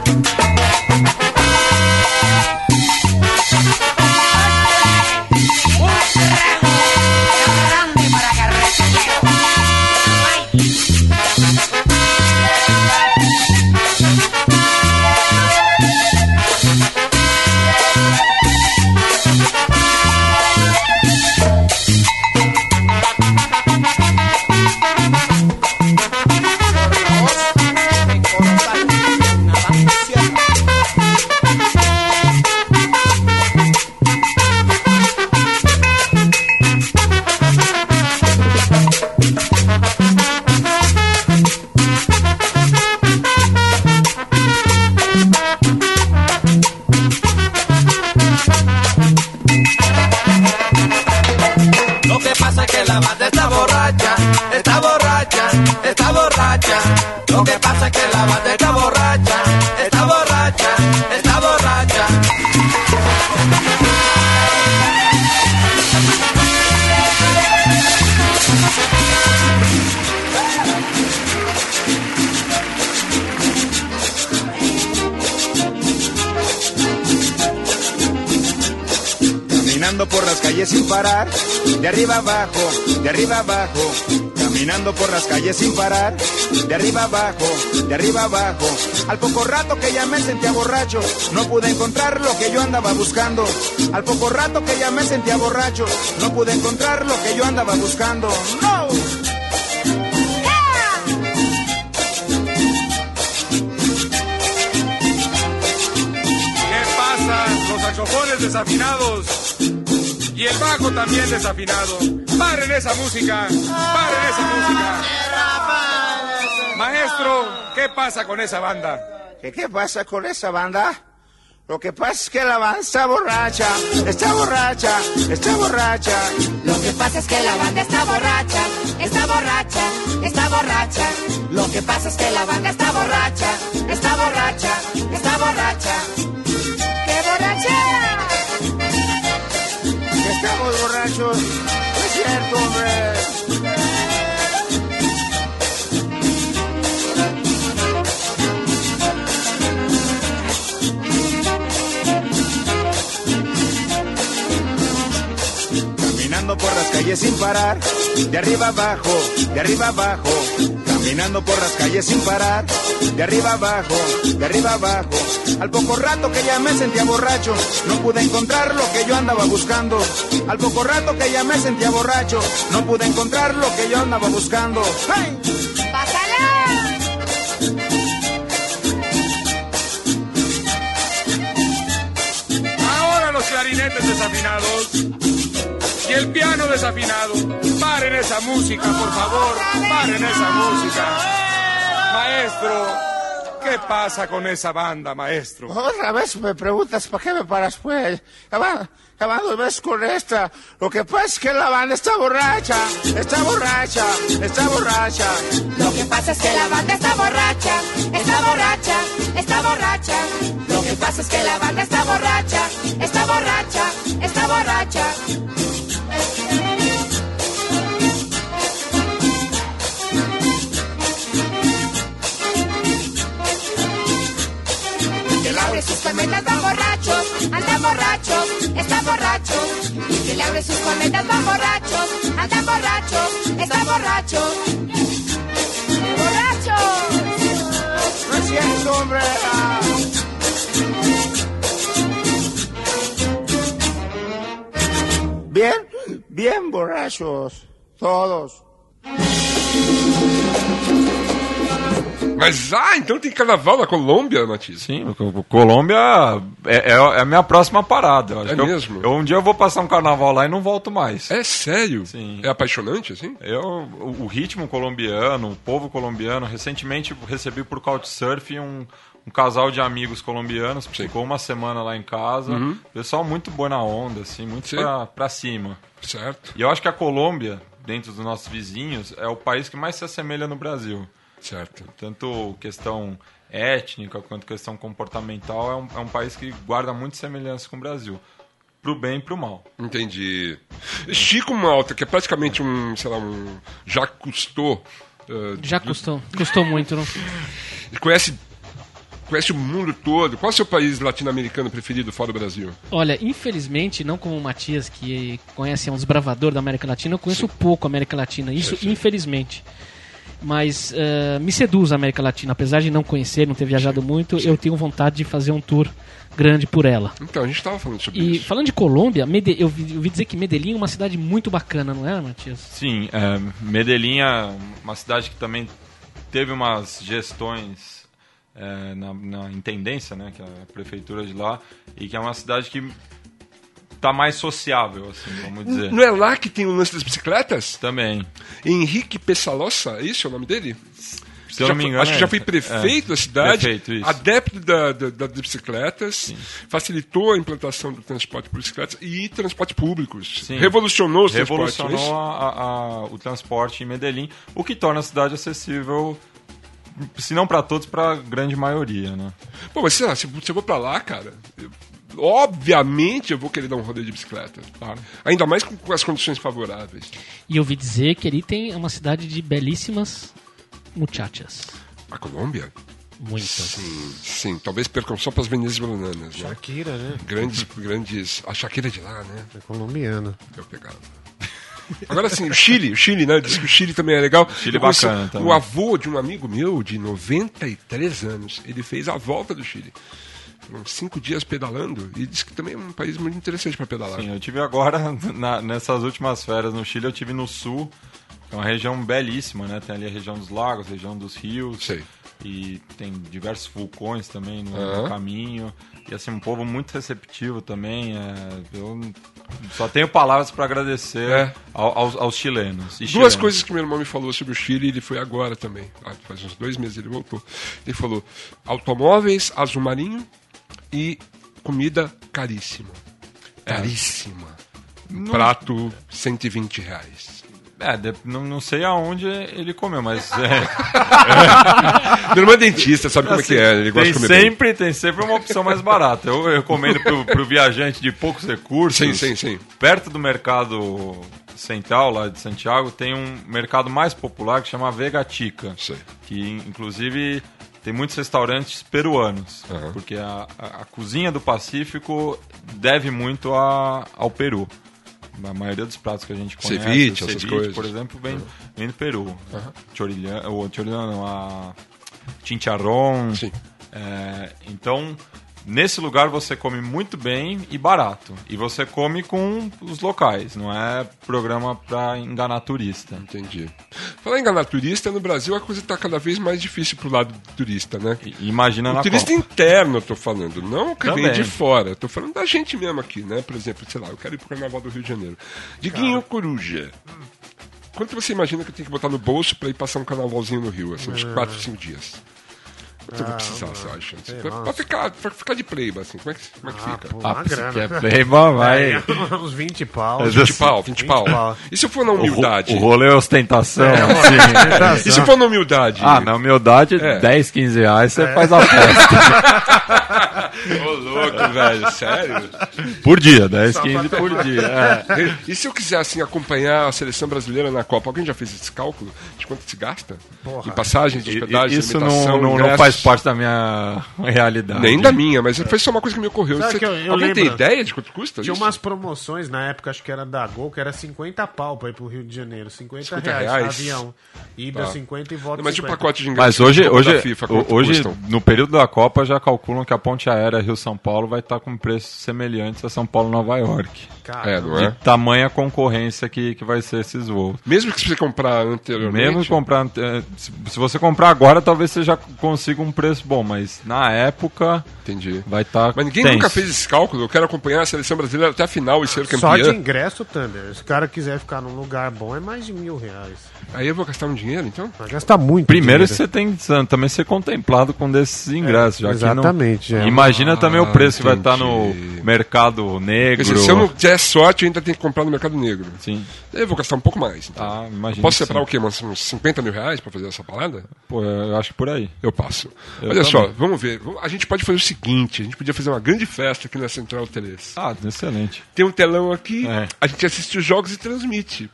Lo que pasa es que la banda está borracha, está borracha, está borracha. Caminando por las calles sin parar, de arriba abajo, de arriba abajo. Caminando por las calles sin parar, de arriba abajo, de arriba abajo. Al poco rato que ya me sentía borracho, no pude encontrar lo que yo andaba buscando. Al poco rato que ya me sentía borracho, no pude encontrar lo que yo andaba buscando. ¡No! ¿Qué pasa? Los saxofones desafinados y el bajo también desafinado. ¡Paren esa música! ¡Paren esa música! Maestro, ¿qué pasa con esa banda? ¿Qué, qué pasa con esa banda? Lo que pasa es que la banda está borracha, está borracha, está borracha. Lo que pasa es que la banda está borracha, está borracha, está borracha. Lo que pasa es que la banda está borracha, está borracha, está borracha. ¡Qué borracha! Que estamos borrachos, no es cierto, hombre. Caminando por las calles sin parar, de arriba abajo, de arriba abajo. Caminando por las calles sin parar, de arriba abajo, de arriba abajo. Al poco rato que ya me sentía borracho, no pude encontrar lo que yo andaba buscando. Al poco rato que ya me sentía borracho, no pude encontrar lo que yo andaba buscando. ¡Hey! ¡Pásala! Ahora los clarinetes desafinados y el piano desafinado. Paren esa música, por favor. Paren esa música. Maestro, ¿qué pasa con esa banda, maestro? Otra vez me preguntas, ¿para qué me paras, pues? Acabando ves con esta. Lo que pasa es que la banda está borracha, está borracha, está borracha. Lo que pasa es que la banda está borracha, está borracha, está borracha. Lo que pasa es que la banda está borracha, está borracha, está borracha. Que le abre sus cornetas, van borrachos, andan borrachos, están borrachos. Que le abre sus cornetas, van borrachos, andan borrachos, están borrachos. hombre. Bien, bien borrachos, todos. Mas, ah, então tem carnaval na Colômbia, Matias? Sim, o Colômbia é, é, é a minha próxima parada. Eu acho É que eu- mesmo? Eu, um dia eu vou passar um carnaval lá e não volto mais. É sério? Sim. É apaixonante, assim? Eu, o, o ritmo colombiano, o povo colombiano. Recentemente recebi por Couchsurfing um, um casal de amigos colombianos que ficou uma semana lá em casa. Uhum. Pessoal muito boa na onda, assim, muito Sim. pra, pra cima. Certo. E eu acho que a Colômbia, dentro dos nossos vizinhos, é o país que mais se assemelha no Brasil. Certo. Tanto questão étnica quanto questão comportamental, é um, é um país que guarda muita semelhança com o Brasil. Pro bem e pro mal. Entendi. Chico Malta, que é praticamente um, sei lá, um Jacques Cousteau. uh, Já do- custou. Custou muito, não? Conhece, conhece o mundo todo. Qual é o seu país latino-americano preferido fora do Brasil? Olha, infelizmente, não como o Matias, que conhece é um desbravador da América Latina, eu conheço pouco a América Latina. Isso, Sim, sim. infelizmente. Mas eh, me seduz a América Latina. Apesar de não conhecer, não ter viajado muito, eu tenho vontade de fazer um tour grande por ela. Então, a gente estava falando sobre E isso. falando de Colômbia, Mede- eu, vi, eu ouvi dizer que Medellín é uma cidade muito bacana, não é, Matias? Sim, é, Medellín é uma cidade que também teve umas gestões é, na, na intendência, né, que é a prefeitura de lá, e que é uma cidade que tá mais sociável, assim, vamos dizer. Não é lá que tem o lance das bicicletas? Também. Henrique Pessalozza, esse é o nome dele? Se eu não me engano, Acho que é já foi esse. prefeito É, da cidade, prefeito, isso. adepto da, da, das bicicletas, Sim. facilitou a implantação do transporte por bicicletas e transportes públicos. Sim. Revolucionou os Revolucionou transportes. a, a, a, o transporte em Medellín, o que torna a cidade acessível, se não para todos, para a grande maioria, né? Pô, mas sei lá, se, se eu vou pra lá, cara, eu, obviamente eu vou querer dar um rolê de bicicleta. Claro. Ainda mais com, com as condições favoráveis. E eu ouvi dizer que ali tem uma cidade de belíssimas muchachas. A Colômbia? Muitas. Sim, sim. Talvez percam só para as venezuelanas, né? Shakira, né? Grandes, grandes... A Shakira é de lá, né? É colombiana. Eu pegava. Agora sim, o Chile, o Chile, né? Diz que o Chile também é legal. Chile Eu conheci bacana também. O avô de um amigo meu, de noventa e três anos, ele fez a volta do Chile. Foram cinco dias pedalando e disse que também é um país muito interessante para pedalar. Sim, eu tive agora, na, nessas últimas férias no Chile, eu tive no sul, é uma região belíssima, né? Tem ali a região dos lagos, a região dos rios. Sei. E tem diversos vulcões também no, Aham. no caminho. E assim, um povo muito receptivo também. É, eu só tenho palavras para agradecer É. ao- aos, aos chilenos. E Duas chilenas. coisas que meu irmão me falou sobre o Chile, ele foi agora também. Ah, faz uns dois meses ele voltou. Ele falou: automóveis azul marinho e comida caríssima. É. Caríssima. Um Não- prato cento e vinte reais. É, de- não, não sei aonde ele comeu, mas. É, Meu irmão é dentista, sabe como é que é? Ele gosta tem de comer bem. sempre, tem sempre uma opção mais barata. Eu, eu recomendo pro, pro viajante de poucos recursos. Sim, sim, sim. Perto do mercado central lá de Santiago tem um mercado mais popular que chama Vegatica. Sei. Que inclusive tem muitos restaurantes peruanos. Aham. Porque a, a, a cozinha do Pacífico deve muito a, ao Peru. A maioria dos pratos que a gente conhece, Ceviche, o essas ceviche, coisas. por exemplo, vem, vem do Peru. Aham. Chorilhão, ou chorilhão não, a chicharrón. Sim. É, então, nesse lugar você come muito bem e barato. E você come com os locais, não é programa para enganar turista. Entendi. Falar em enganar turista, no Brasil a coisa está cada vez mais difícil pro lado do turista, né? E- Imagina O na turista Copa. interno, eu tô falando, não que vem Também. de fora. Eu tô falando da gente mesmo aqui, né? Por exemplo, sei lá, eu quero ir pro Carnaval do Rio de Janeiro. Diguinho Coruja. Quanto você imagina que eu tenho que botar no bolso pra ir passar um carnavalzinho no Rio? Assim, uns quatro, cinco dias. Quanto eu vou Ah, precisar, mano, você acha? sei Pra, lá. pra ficar, pra ficar de pleiba, assim, como é que, como é que Ah, fica? pô, Ah, uma se grana. quer playboy, vai. É, uns vinte pau. Mas vinte pau, vinte pau. pau. E se eu for na O, ro- humildade? o rolê é ostentação. É, assim. E se for na humildade? Ah, na humildade, É. dez, quinze reais você faz a festa. Ô, louco, velho, sério? Por dia, dez, quinze por dia. É. E se eu quiser, assim, acompanhar a seleção brasileira na Copa, alguém já fez esse cálculo de quanto se gasta? Porra. Em passagem, de hospedagem, Isso não, não, não faz parte da minha realidade. Nem da minha, mas foi só uma coisa que me ocorreu. Sabe Você, que eu- eu alguém tem lembro? ideia de quanto custa Tinha isso? umas promoções na época, acho que era da Gol, que era cinquenta pau pra ir pro Rio de Janeiro. cinquenta, cinquenta reais, reais? avião. Ida Tá. cinquenta e volta Não, mas e o cinquenta. pacote de ingresso Mas hoje, da hoje, FIFA, o- quanto hoje custam? no período da Copa, já calculam que a ponte aérea Rio-São Paulo vai estar com preços semelhantes a São Paulo-Nova York. É, não é? De tamanha concorrência que, que vai ser esses voos. Mesmo que você comprar anteriormente? Mesmo que comprar, eh, se, se você comprar agora, talvez você já consiga um preço bom, mas na época Entendi. vai estar. Mas ninguém nunca fez esse cálculo. Eu quero acompanhar a seleção brasileira até a final e ser campeã. Só de ingresso, Thunder. Se o cara quiser ficar num lugar bom, é mais de mil reais. Aí eu vou gastar um dinheiro, então? Vai gastar muito Primeiro dinheiro. você tem que também ser contemplado com desses ingressos. já exatamente, Que não... é. Imagina também o preço que vai estar entendi. no mercado negro. Quer dizer, se eu não der sorte, eu ainda tenho que comprar no mercado negro. Sim. Eu vou gastar um pouco mais. Então. Ah, imagina. Posso que separar sim. o quê? Uns uns cinquenta mil reais pra fazer essa parada? Pô, eu acho que por aí. Eu passo. Eu Olha também. só, vamos ver. A gente pode fazer o seguinte: a gente podia fazer uma grande festa aqui na Central Teles. Ah, excelente. Tem um telão aqui, É. a gente assiste os jogos e transmite.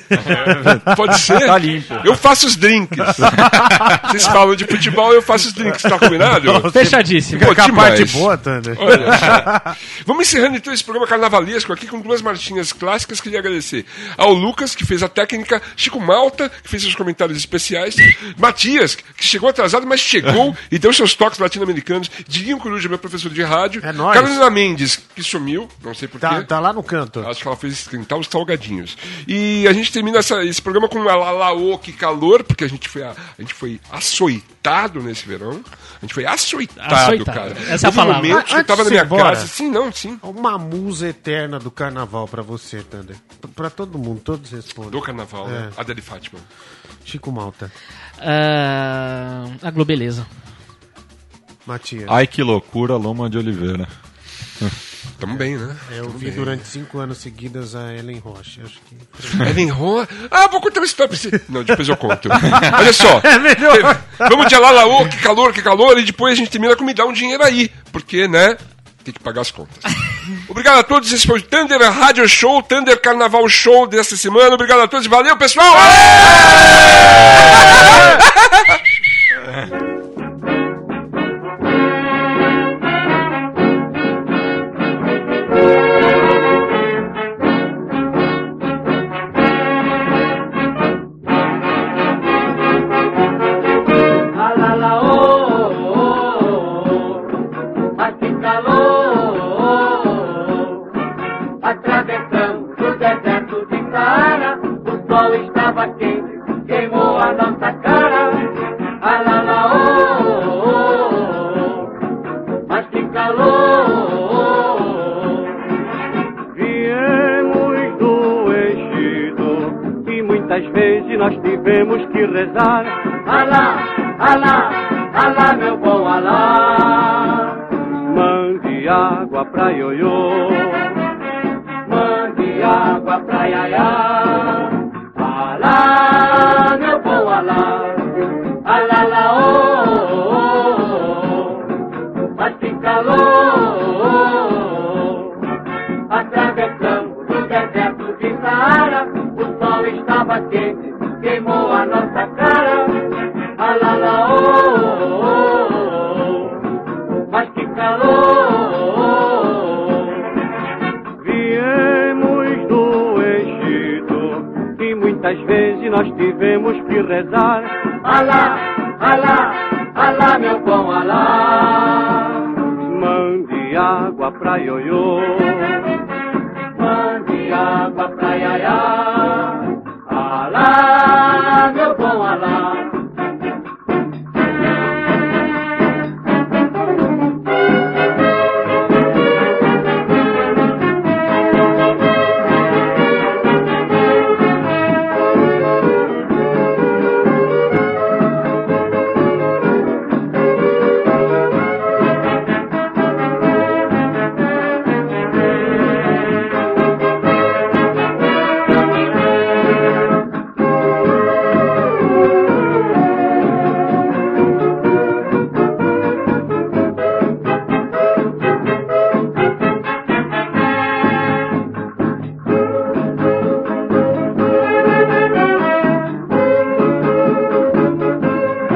Pode ser? Tá limpo. Eu faço os drinks. Vocês falam de futebol, eu faço os drinks. Tá combinado? Fechadíssimo. Pô, Fica a demais. parte boa, Thunder. Olha só. Vamos encerrando então esse programa carnavalesco aqui com duas marchinhas clássicas. Queria agradecer ao Lucas, que fez a técnica, Chico Malta, que fez os comentários especiais, Matias, que chegou atrasado, mas chegou e deu seus toques latino-americanos, Diguinho Coruja, meu professor de rádio, É nóis. Carolina Mendes, que sumiu, não sei porquê. Tá, tá lá no canto. Acho que ela fez esquentar os salgadinhos. E a gente termina essa- esse programa com a Lalaô, que calor, porque a gente foi, a, a gente foi açoitado nesse verão. A gente foi açoitado, Açoitado. cara. Essa é a Houve palavra. momentos que eu Antes tava na de minha ir embora, casa. Sim, não, sim. Uma musa eterna do carnaval pra você, Thunder. P- Pra todo mundo, todos respondem. Do carnaval, né? É. Adele Fátima. Chico Malta. Ah, a Globeleza. Matias. Ai, que loucura, Loma de Oliveira. Tamo bem, né? Eu Tamo vi bem. durante cinco anos seguidas a Ellen Rocha. Acho que... Ellen Roa. Ah, vou contar uma história pra você. Não, depois eu conto. Olha só. É melhor. Vamos de Lalaô, que calor, que calor. E depois a gente termina com me dá um dinheiro aí. Porque, né? Tem que pagar as contas. Obrigado a todos. Esse foi o Thunder Rádio Show, Thunder Carnaval Show dessa semana. Obrigado a todos. Valeu, pessoal! Ah, lá, lá, oh, oh, oh, mas que calor! Atravessamos o deserto de Saara, o sol estava quente, queimou a nossa cara. Ah, lá, lá, oh, oh, oh, mas que calor! Viemos do Egito e muitas vezes nós tivemos que rezar. Alá, alá, alá, meu bom alá. Mande água pra ioiô, Mande água pra Iaiá. Alá, meu bom alá. Alá, lá, oh, oh, oh, mas que calor. Atravessamos o deserto de Saara, o sol estava quente, queimou a nossa cara. Alá, lá, oh, oh, oh, mas que calor. viemos do Egito e muitas vezes nós tivemos que rezar. Alá, alá, alá, meu bom alá. Mande água pra ioiô, Mande água pra Iaiá. Alá, meu bom alá.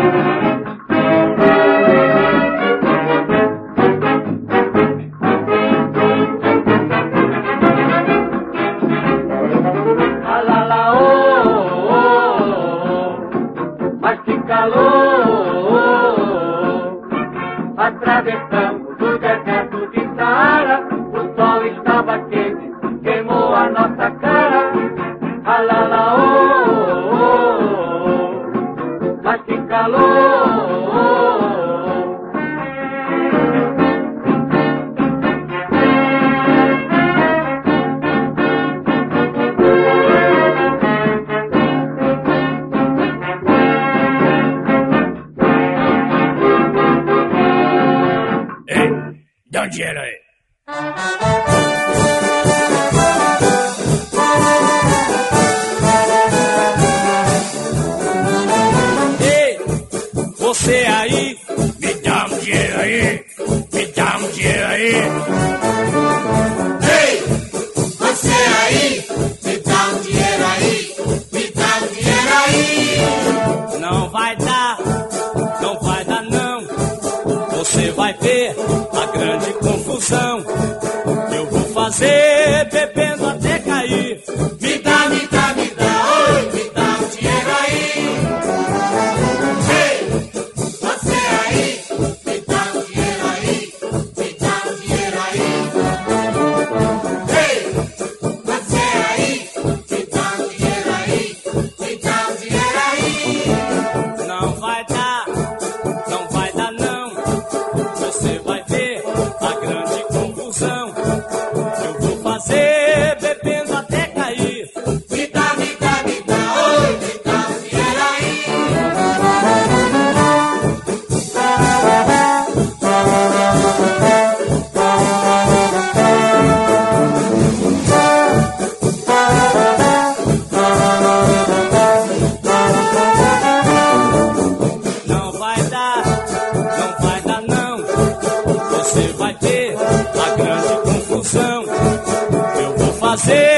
Atravessamos o deserto de Saara, o sol estava quente, queimou a nossa cara. Alala, oh, oh, oh, mas que calor. Dá um dinheiro aí. Ei, você aí, me dá um dinheiro aí, me dá um dinheiro aí. Ei, você aí, me dá um dinheiro aí, me dá um dinheiro aí. Não vai dar, não vai dar não. Você vai ver a grande confusão. Eu vou fazer bebendo até cair. Me dá, me dá, me dá, oi, me dá um dinheiro aí. Ei, você aí, me dá um dinheiro aí, me dá um dinheiro aí. Ei, você aí, me dá um dinheiro aí, me dá um dinheiro aí. Não vai dar, não vai dar não. Você vai ver a grande confusão. Eu vou fazer bebendo até cair. Me dá, me dá, me dá, oi, me dá um dinheiro aí. Não vai dar, não vai dar não. Você vai ver a grande confusão. Eu vou fazer